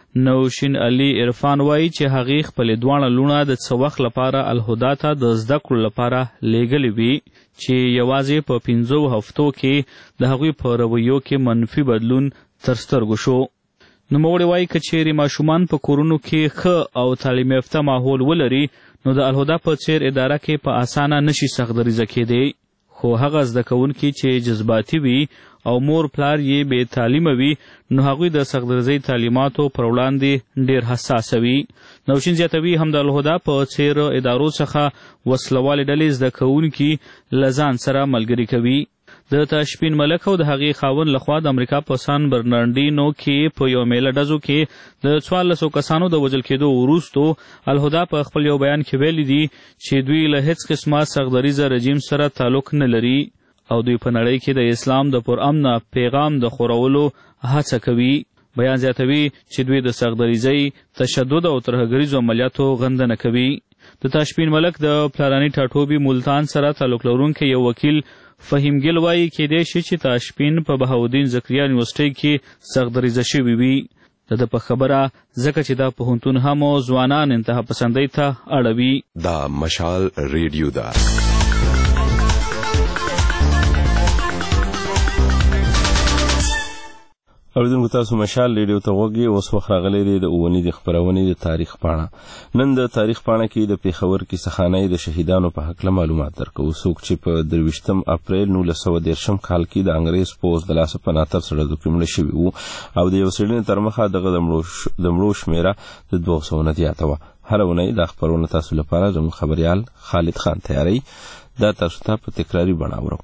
نوشین علي عرفان وایي چې هغې خپلې دواړه لوڼه د څه وخت لپاره الهدا ته د زده کړو لپاره لیږلې وي چې یوازې په پنځو هفتو کې د هغوی په رویو کې منفي بدلون تر سترګو شو. نوموړی وایي که چیرې ماشومان په کورونو کې ښه او تعلیم یافته ماحول ولري نو د الهدا په څیر اداره کې په اسانه نشي سختدریزه کېدی، خو هغه زده کوونکي چې جذباتي وي او مور پلار یې بې تعلیمه وي نو هغوی د سختدریزۍ تعلیماتو پر وړاندې ډېر حساسه وي. نوشین زیاتوي هم د الهدا په څیر ادارو څخه وسلوالې ډلې زده کوونکي له ځان سره ملګري کوي. د تاشفین ملک او د هغې خاوند لخوا د امریکا په سان برنارډینو کې په یو میله ډزو کې د څوارلسو کسانو د وژل کېدو وروستو الهدا په خپل یو بیان کې ویلي دي چې دوی له هیڅ قسمه سختدریزه رژیم سره تعلق نه لري او دوی په نړۍ کې د اسلام د پرامنه پیغام د خورولو هڅه کوي. بیان زیاتوي چې دوی د سختدریزۍ، تشدد او ترهګریزو عملیاتو غندنه کوي. د تاشفین ملک د پلاراني ټاټوبي ملتان سره تعلق لرونکی یو وکیل فهیم ګل وایي کېدای شي چې تاشفین په بهاودین زکریا یونیورسټۍ کې سختدریزه شوي وي. د ده په خبره ځکه چې دا پوهنتون هم ځوانان انتها پسندۍ ته اړوي. دا مشال ریډیو ده. اوریدونکو تاسو مشال ریډیو ته غوږ یې. اوس وخت راغلی دی د اوونۍ د خپرونې د تاریخ پاڼه. نن د تاریخ پاڼه کې د پېښور کیسهخانۍ د شهیدانو په هکله معلومات درکوو. څوک چې په درویشتم اپریل نولس سوه دېرشم کال کې د انګریز پوځ د لاسه په ناتر سړزو کې مړه شوي وو او د یو څېړنې تر مخه دغه د مړو شمېره د دوه سوو نه زیاته وه. هره اونۍ دا خپرونه تاسو لپاره زموږ خبریال خالد خان تیاروي. دا تاسو ته په تکراري بڼه اورو.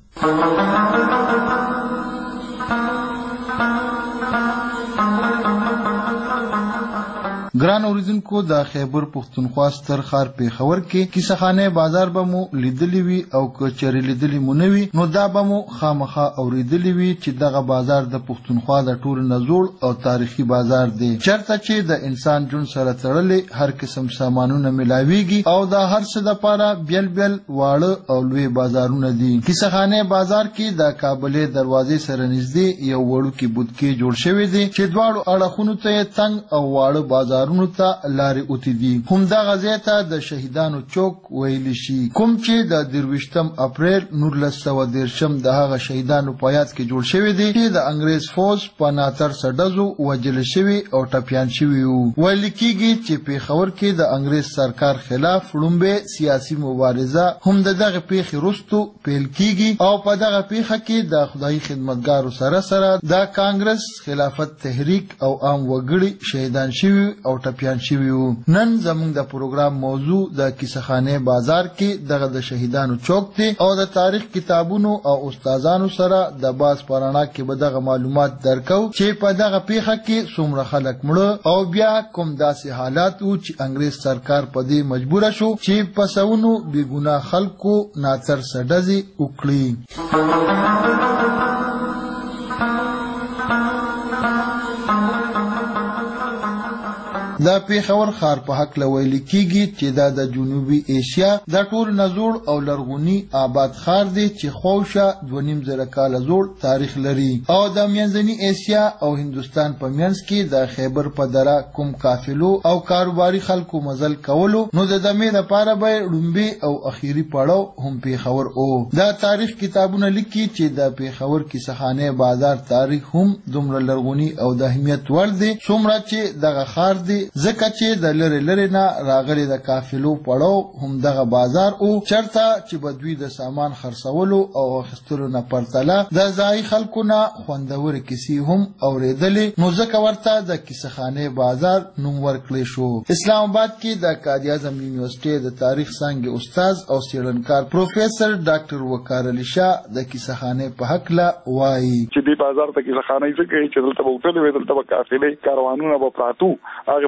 ګران اوریدونکو، د خیبر پښتونخوا ستر ښار پېښور کې کیسهخانه بازار به مو لیدلی وي او که چېرې لیدلی مو نه وي نو دا به مو خامخا اورېدلی وي چې دغه بازار د پښتونخوا د ټولو نه زوړ او تاریخي بازار دی، چېرته چې د انسان ژوند سره تړلې هر قسم سامانونه ملاویږي او د هر څه دپاره بیل بیل واړه او لوی بازارونه دي. کیسهخانه بازار کې د کابلې دروازې سره نږدې یو وړوکی بودکې جوړ شوی دی چې دواړو اړخونو ته یې تنګ او واړه بازار ته لارې اوتې دي. همدغه ځای ته د شهیدانو چوک ویلی شي، کوم چې د درویشتم اپریل نولس سوه دېرشم د هغه شهیدانو په یاد کې جوړ شوی دی چې د انګریز فوج په ناتر سډزو وژل شوي او ټپیان شوي وو. ویل کېږي چې پېښور کې د انګریز سرکار خلاف لومړی سیاسي مبارزه هم د دغه پیښې وروستو پیل کېږي او په دغه پیښه کې د خدایي خدمتګارو سره سره د کانګرس خلافت تحریک او عام وګړي شهیدان شوي او ټپیان شوي وو. نن زموږ د پروګرام موضوع د کیسهخانې بازار کې دغه د شهیدانو چوک دی او د تاریخ کتابونو او استادانو سره د باز پرانا کې به دغه معلومات درکو چې په دغه پیښه کې څومره خلک مړه او بیا کوم داسې حالات وو چې انګریز سرکار په دې مجبوره شو چې په سونو بې ګناه خلکو ناتر سډزې وکړي. د پېښور ښار په هکله ویل کېږي چې دا د جنوبي ایشیا د ټولو نه زوړ او لرغوني آباد ښار دی چې خوشه دوه نیم زره کاله زوړ تاریخ لري او د منځني ایشیا او هندوستان په منځ کې د خیبر په دره کوم قافلو او کاروباري خلکو مزل کولو نو د دمې دپاره به لومبي او اخیري پړاو هم پېښور او دا تاریخ کتابونه لیکي چې د پېښور کیسهخانې بازار تاریخ هم دومره لرغوني او د اهمیت وړ دی څومره چې دغه ښار دی ځکه چې د لرې لرې نه راغلي د قافلو پړاو هم دغه بازار او چرته چې به دوی د سامان خرڅولو او اخیستلو نه پرتله د ځایي خلکو نه خوندورې کیسې هم اورېدلې نو ځکه ورته د کیسهخانې بازار نوم ورکړی شو. اسلام آباد کې د قائد اعظم یونیورسټۍ د تاریخ څانګې استاد او څېړنکار پروفیسر ډاکټر وقار علي شاه د کیسهخانې په هکله وایي چې دې بازار ته کیسهخانې څه کوي چې دلته به وتلې وې، دلته به قافلې کاروانونه به پراتو، هغه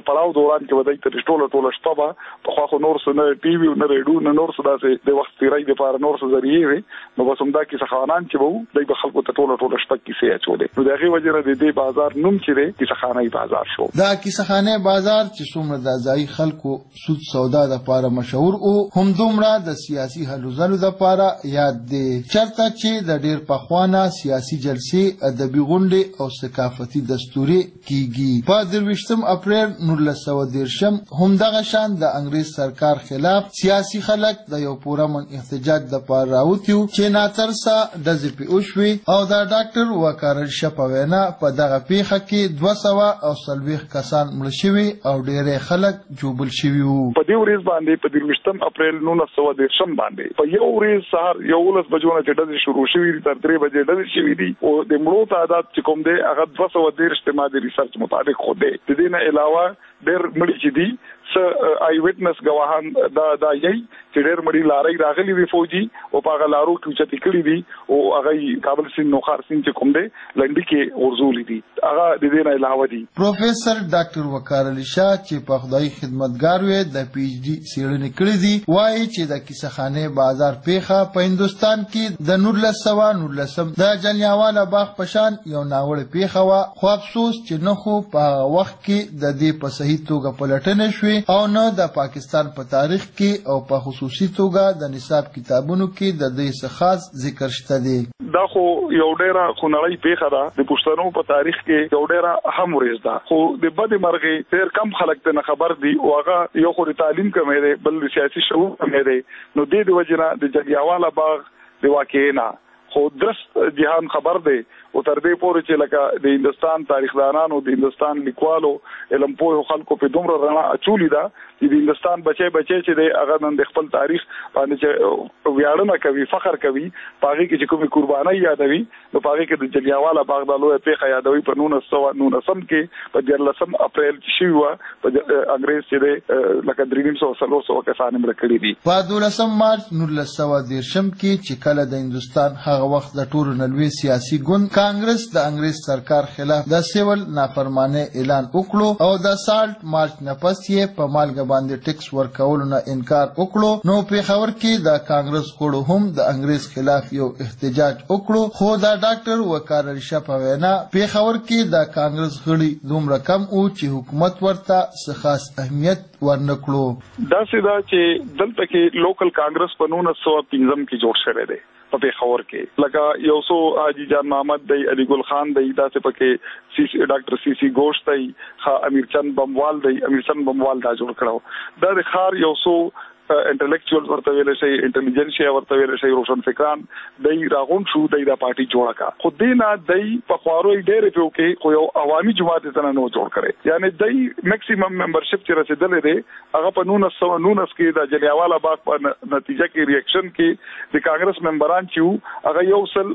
پړاو دوران کې ودی تر ټوله ټوله شپه په خو خو نور څه نه ټي وي نه ریډیو نه نور څه داسې د وخت تیرای د پاره نور څه ذریعہ وي نو بس همدا کې څخانان چې وو د خلکو ته ټوله ټوله شپه کې سي اچولې نو دغه وجه د دې بازار نوم چې دی کې څخانه بازار شو دا کې څخانه بازار چې څومره د ځای خلکو سود سودا د پاره مشهور او هم دومره د سیاسي هلو ځلو د پاره یاد دی چرته چې د ډیر پخوانه سیاسي جلسې ادبي غونډې او ثقافتي دستوري کیږي په درویشتم اپریل نولس سوه دیرشم هم دغه شان د انګریز سرکار خلاف سیاسي خلک د یو پوره من احتجاج د پاره راوتیو چې ناترسه د زپی اوشوي او د ډاکټر وکارل شپوینا په دغه پیښه کې دوه سوه او څلوېښت کسان مړه شوي او ډېری خلک جوبل شوي وو په دې ورځ باندې په درویشتم اپریل نولس سوه دیرشم باندې په یو ورځ سهار یولس بجو نه چې ډزې شروع شوي دي تر درې بجې ډزې شوي دي او د مړو تعداد چې کوم دی هغه دوه سوه دیرش د ما د ریسرچ مطابق خو دی د دې نه علاوه ډېر مړي چې دي س آی وټنس گواهان دا دا یي چې ډېر مړي لارې راغلي وي فوجي او په هغه لارو کې چې تکړی دي او هغه کابل سین نوخار سین چې کوم دی لنډي کې ورزولي دي هغه د دې نه علاوه دي پروفیسور ډاکټر وقار علي شاه چې په خدای خدمتګار وي د پی ایچ ډي څېړنې کړې دي وایي چې د کیسهخانه بازار پیښه په هندستان کې د نولس سوه نولسم د جلیانواله باغ په شان یو ناوړه پیښه وه خو افسوس چې نه خو په هغه وخت کې د دې په صحیح توګه پلټنه شوې او نه د پاکستان په تاریخ کې او په خصوصي توګه د نصاب کتابونو کې د دې څه خاص ذکر شته دی دا خو یو ډیره خنړی پیښه ده د پښتنو په تاریخ کې یو ډیره اهم ورځ ده خو د بد مرغې ډیر کم خلک ته خبر دي او هغه یو خو د تعلیم کمې دی بل د سیاسي شعور کمې دی نو د دې وجنه د جلیانواله باغ د واقعې نه خو درست جهان خبر دی او تر دې پورې چې لکه د هندستان تاریخدانانو د هندستان لیکوالو علم پوه خلکو په دومره رڼا اچولې ده چې د هندستان بچي بچي چې د هغه نن د خپل تاریخ باندې چې ویاړنه کوي فخر کوي پاغي کې چې کومي قرباني یادوي نو پاغي کې د جلیانواله باغ د لوی پیښه یادوي په نولس سوه نولسم کې په دیارلسم اپریل چې شوی و په انګریز چې د لکه درې نیم سوه څلور سوه کسان مړه کړي دي په دولسم مارچ نولس سوه دیرشم کې چې کله د هندستان هغه وخت د ټولو نلوي سیاسي ګوند کانګرس د انګریز سرکار خلاف د سیول نافرمانه اعلان وکړو او د سالټ مارچ نه پس یې په مالګه باندې ټیکس ورکولو نه انکار وکړو نو پیښور کې د کانګرس غړو هم د انګریز خلاف یو احتجاج وکړو خو د ډاکټر وقار علي شاه په وینا پیښور کې د کانګرس غړي دومره کم او چې حکومت ورته څه خاص اهمیت ورنکړو دا سیدا چې دلته کې لوکل کانګرس په نولس سوه پنځم کې جوړ شوی دی په پیښور کې لکه یو سو حاجی جان محمد دی علي ګل خان دی داسې پکې سی سی ډاکټر سی سی گوشت دی امیر چند بموال دی امیر چند بموال دا جوړ کړو دا د خار یو سو انټلیکچوال ورته ویل شي انټيليجنسیا ورته ویل شي روشن فکران دای راغون شو دای د پارټي جوړه کا خو دینا دای په خوارو ډېر په کې خو یو عوامي جماعت ته نه جوړ کړي یعنی دای میکسیمم ممبرشپ چې رسیدلې ده هغه په نولس سوه نولس کې د جلیانواله باغ په نتیجه کې ریاکشن کې د کانګرس ممبران چې هغه یو سل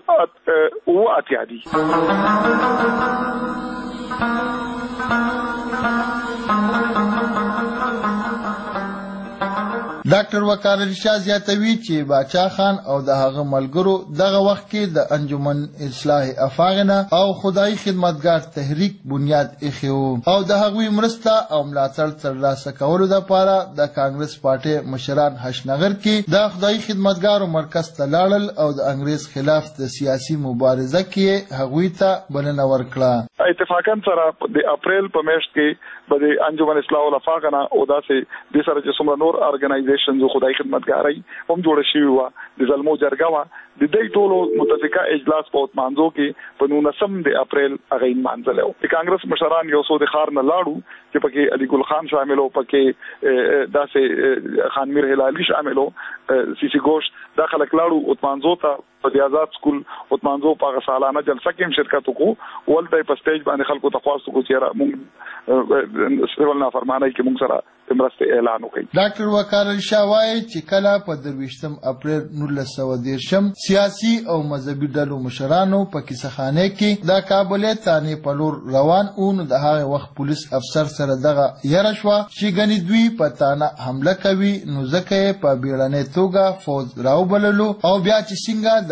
او اتیا دي ډاکټر وقار علي شاه زیاتوي چې باچا خان او د هغه ملګرو دغه وخت کې د انجمن اصلاح افاغنه او خدای خدمتګار تحریک بنیاد ایښی او د هغوی مرسته او ملاتړ ترلاسه کولو دپاره د کانګرس پارټۍ مشران حشنغر کې د خدای خدمتګارو مرکز ته لاړل او د انګریز خلاف د سیاسي مبارزه کې هغوی ته بلنه ورکړه اتفاقا سره د اپریل په میاشت کې به د انجمن اصلاح الافاغنه او داسې د سره چې څومره نور ارګنایزیشنز خدای خدمتګاري هم جوړ شوي وه د زلمو جرګه وه د دې ټولو متفقه اجلاس په مانځو کې په نولسم د اپریل هغه مانځلو د کانګرس مشران یو څو د خار نه لاړو چې پکې علي ګل خان شامل او پکې داسې خان میر هلالي شامل او سی سی ګوش دا خلک لاړو او مانځو ته په آزاد سکول او مانځو په سالانه جلسه کې شرکت وکړو ولته په سټیج باندې خلکو ته خواستو کو چې موږ سیول نافرمانی کې موږ سره مرسته اعلان وکړي ډاکټر وقار علي شاه وایي چې کله په درویشتم اپریل نولس سوه دیرشم سیاسي او مذهبي ډلو مشرانو په کیسهخانه کې د کابلې تانې په لور روان و نو د هغه وخت پولیس افسر سره دغه یره شوه چې ګنې دوی په تانه حمله کوي نو ځکه یې په بیړنۍ توګه فوج راوبللو او بیا چې څنګه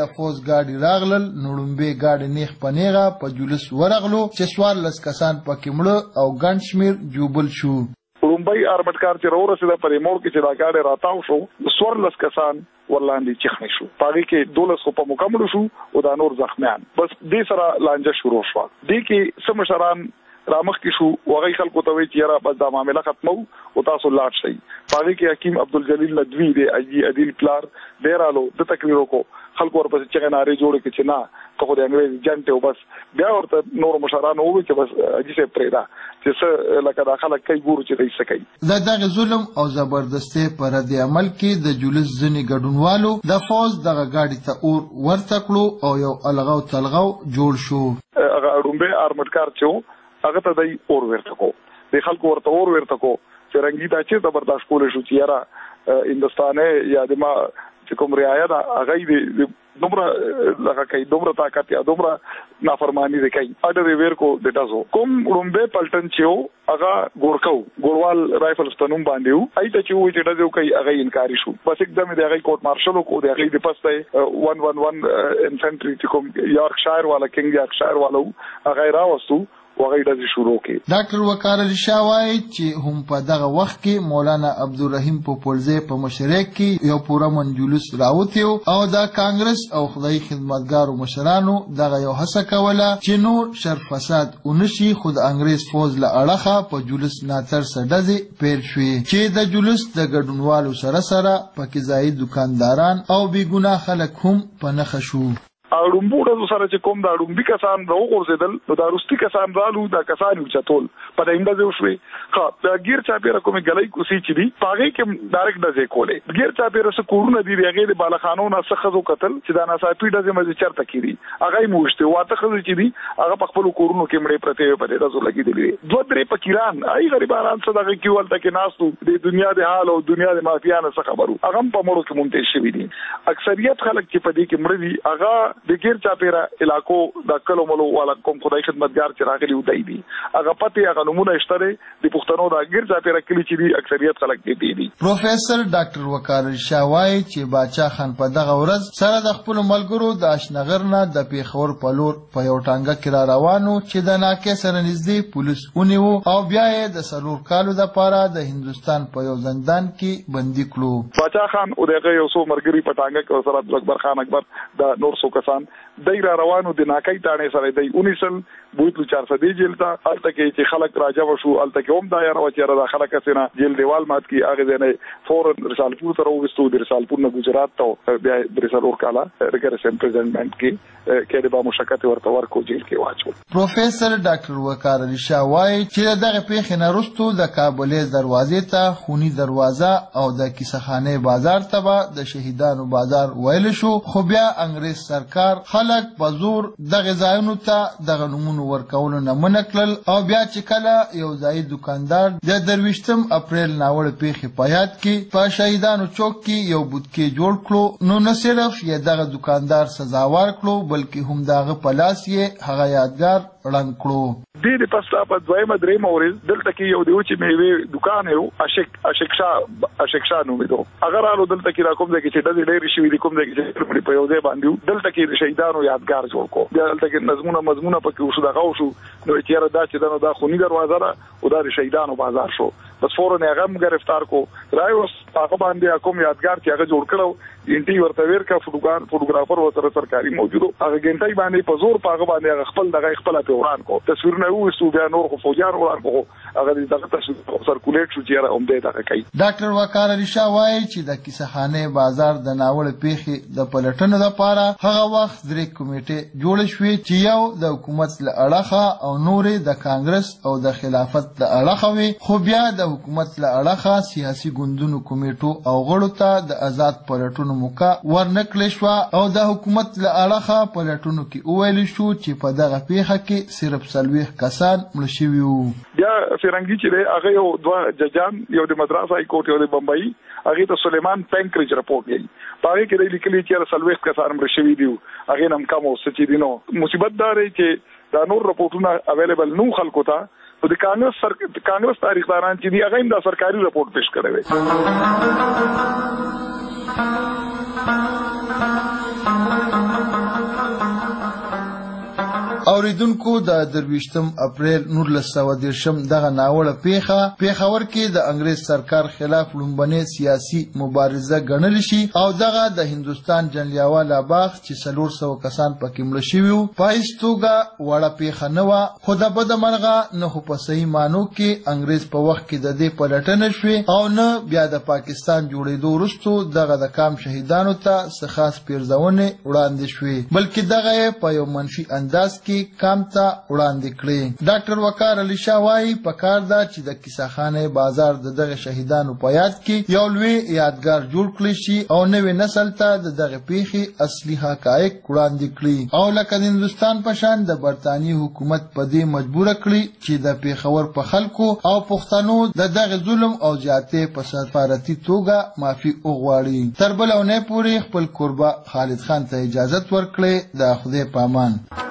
د فوز ګاډي راغلل نو لومبه ګاډي نیخ پنیغه په جلوس ورغلو چې سوار لس کسان پکې مړه او ګڼ شمیر جوبل شو. لومبي اربټکار چې ورسېده پرې موړ کې چې دا ګاډي راتاو شو سوار لس کسان ورلاندې چخنی شو پاره کې دولس خو په مکمل شو او دا نور زخمیان بس دې سره لانجه شروع شو. دې کې سمشران رامخ کې شو وغي خلکو ته وی چې را بس دا معاملې ختمو او تاسو لاړ شئ. پاره کې حکیم عبدالجلیل ندوی دې اجي عدل پلار ډیرالو د تقریرو کو خلکو ورپسې چې نارې جوړ کې چې نه ته خو د انګريزي جنټ او بس بیا ورته نور مشرانو وی چې بس اجي سه پرېدا چې څه لکه داخله کوي ګورو چې دای سکی. دا دغه ظلم او زبردستي پر دې عمل کې د جلوس ځنی ګډونوالو د فوز دغه گاډي ته اور ورته کړو او یو الغاو تلغاو جوړ شو. هغه اډومبه ارمټکار چې هغه ته دای اور ورته کو د خلکو ورته اور ورته کو چې رنګی دا چې زبردست کول شو چې یاره هندستانه یا د ما چې کوم رعایا دا هغه دې دومره لکه کوي دومره طاقت یا دومره نافرمانی دې کوي اډر ویر کو ډټازو کوم رومبه پلټن چې هغه ګورکو ګوروال رائفل ستنوم باندې وو ایته چې وې چې ډازو کوي هغه انکاری شو بس एकदम دې هغه کوټ مارشل کو دې هغه دې پسته one one one انفنټری چې کوم یارکشایر والا کینګ یارکشایر والو هغه راوستو وغه د شروع کې. ډاکټر وقار علي شاه وايي چې هم په دغه وخت کې مولانا عبدالرحیم پوپلزی په مشرک کې یو پورا منجلوس راوتیو او د کانګرس او خدای خدمتګارو مشرانو دغه یو هڅه کوله چې نور شر فساد ونشي خود انګريز فوز له اړخه په جلوس ناتر سډزي پیل شوې چې د جلوس د ګډونوالو سره سره پکې ځای دکانداران او بي ګناه خلک هم په نخښه شو. اړومبو د سره چې کوم د اړومبي کسان راو ورزیدل نو د روستي کسان رالو د کسان چتول په دینده جو شوي ها د غیر چا پیره کومه غلای کوسي چې دی پاغي کې ډایرکټ د ځکولې غیر چا پیره سره کورونه دی هغه د بالاخانو نه څخه قتل چې دا ناصافي د مزه چرته کیږي هغه موشته واته خو چې دی هغه په خپل کورونو کې مړې پرته په دې رسول لګي دی دوه درې پکیران آی غریبانان صدقه کیول تک ناسو د دنیا د حال او دنیا د مافیانو څخه خبرو هغه په مړو کې مونږ شي دي اکثریت خلک چې په دې کې مړ دي هغه د غیر چا پیره علاقو د کلو ملو والا کوم خدای خدمتګار چې راغلي ودای دي هغه پته هغه نمونه اشتره د پښتنو د غیر چا پیره کلی چې دي اکثریت خلک دي دي. پروفیسور ډاکټر وقار شاه وايي چې باچا خان په دغه ورځ سره د خپل ملګرو د اشنغر نه د پیښور په لور په یو ټانګه کې را روانو چې د ناکې سره نږدې پولیس ونیو او بیا یې د سلور کالو د پاره د هندستان په یو زندان کې بندي کړو. باچا خان او دغه یو څو مرګري په ټانګه کې سره اکبر خان اکبر د نور څو کسان دای را روانو د ناکای تانه سره دی اونیسل بوتلو چار سدي جیل ته الته کې چې خلک راجو شو الته کې هم دا یاره و چې را خلک سينه جیل دیوال مات کی هغه نه فورن رسالپور ته وګستو د رسالپور نه گجرات ته بیا د رسالور کالا رګر سمپرزنټمنت کې کې د با مشکات ورته ورکو جیل کې واچو. پروفیسور ډاکټر وقار علي شاه وايي چې دغه پیښه نه رستو د کابلې دروازې ته خونی دروازه او د کیسخانه بازار ته د شهیدانو بازار ویل شو خو بیا انګريز سرکار خلک په زور دغه ځایونو ته دغه نمونه ورکول نه منکل او بیا چې کله یو ځای دکاندار د درويشتم اپریل ناوړ پیښه په یاد کې په شهیدانو چوک کې یو بوتکې جوړ کړو نو نه صرف یې دغه دکاندار سزاوار کړو بلکې هم دغه پلاس یې هغه یادګار رنګ کړو. دې د پستا په دویمه درې مورز دلته کې یو دیو چې میوه دکان یو اشک اشکشا اشکشا نو میدو اگر الو دلته کې را کوم ځای چې د ډېر شي د کوم ځای چې په یو ځای باندې دلته کې د شهیدانو یادګار جوړ کو دلته کې نظمونه مضمونه پکې وشو دغه وشو نو چې را دا چې دنو دا خونی دروازه را او د شهیدانو بازار شو بس فورن هغه هم گرفتار کو رايوس هغه باندې کوم یادګار چې هغه جوړ کړو انټي ورته ورکا فوټوګرافر فوټوګرافر وسره سرکاري موجودو هغه ګنټای باندې په زور پاغه باندې خپل دغه خپل په وران کو تصویرونه وستو بیا نور خو فوجان وران کو هغه دغه تصویر سرکولیټ شو چې را هم دې دغه کوي. ډاکټر وقار علي شاه وايي چې د کیسخانه بازار د ناوړ پیښې د پلټنو لپاره هغه وخت درې کمیټې جوړ شوې چې یو د حکومت له اړخه او نورې د کانګرس او د خلافت له اړخه وي خو بیا د حکومت له اړخه سیاسي ګوندونو کمیټو او غړو ته د آزاد پلټنو موقع ورنکړل شو او د حکومت له اړخه پلټنو کې وویل شو چې په دغه پیښه کې صرف سلويخ کسان مړ شوي وو. بیا فرنګي چې هغه یو دوه ججان یو د مدراس های کورټ یو د بمبئی هغه ته سلیمان پینکریج رپورټ دی هغه کې د لیکلي چې سلويخ کسان مړ شوي دي هغه نم کم اوس چې دینو مصیبت دار چې دا نور رپورټونه اویلیبل نو خلکو ته د کانګرس سر کانګرس تاریخداران چې دی هغه د سرکاري رپورټ پیش کړی وي. اوریدونکو د درویشتم اپریل نولس سوه دېرشم دغه ناوړه پیښه پیښور کې د انګریز سرکار خلاف لومبنۍ سیاسي مبارزه ګڼل شي او دغه د هندوستان جنګیاواله باغ چې څلور سوه کسان پکې مړه شوي وو په هیڅ توګه وړه پیښه نه وه خو د بده مرغه نه خو په صحیح معنو کې انګریز په وخت کې د دې پلټنه شوې او نه بیا د پاکستان جوړېدو وروستو دغه د کام شهیدانو ته څه خاص پیرزونې وړاندې شوې بلکې دغه یې په یو منفي انداز کې کام ته وړاندې کړې ډاکټر وقار علي شاه وایي پکار ده چې د کیسهخانې بازار د دغه شهیدانو په یاد کې یو لوی یادګار جوړ کړی شي او نوې نسل ته د دغه پیښې اصلي حقایق وړاندې کړي او لکه د هندوستان په شان د برطانیې حکومت په دې مجبوره کړي چې د پیښور په خلکو او پښتنو د دغه ظلم او زیاتې په سفارتي توګه معافي وغواړي تر بله اونۍ پورې خپل کوربه خالد خان ته اجازت ورکړئ د خدای په امان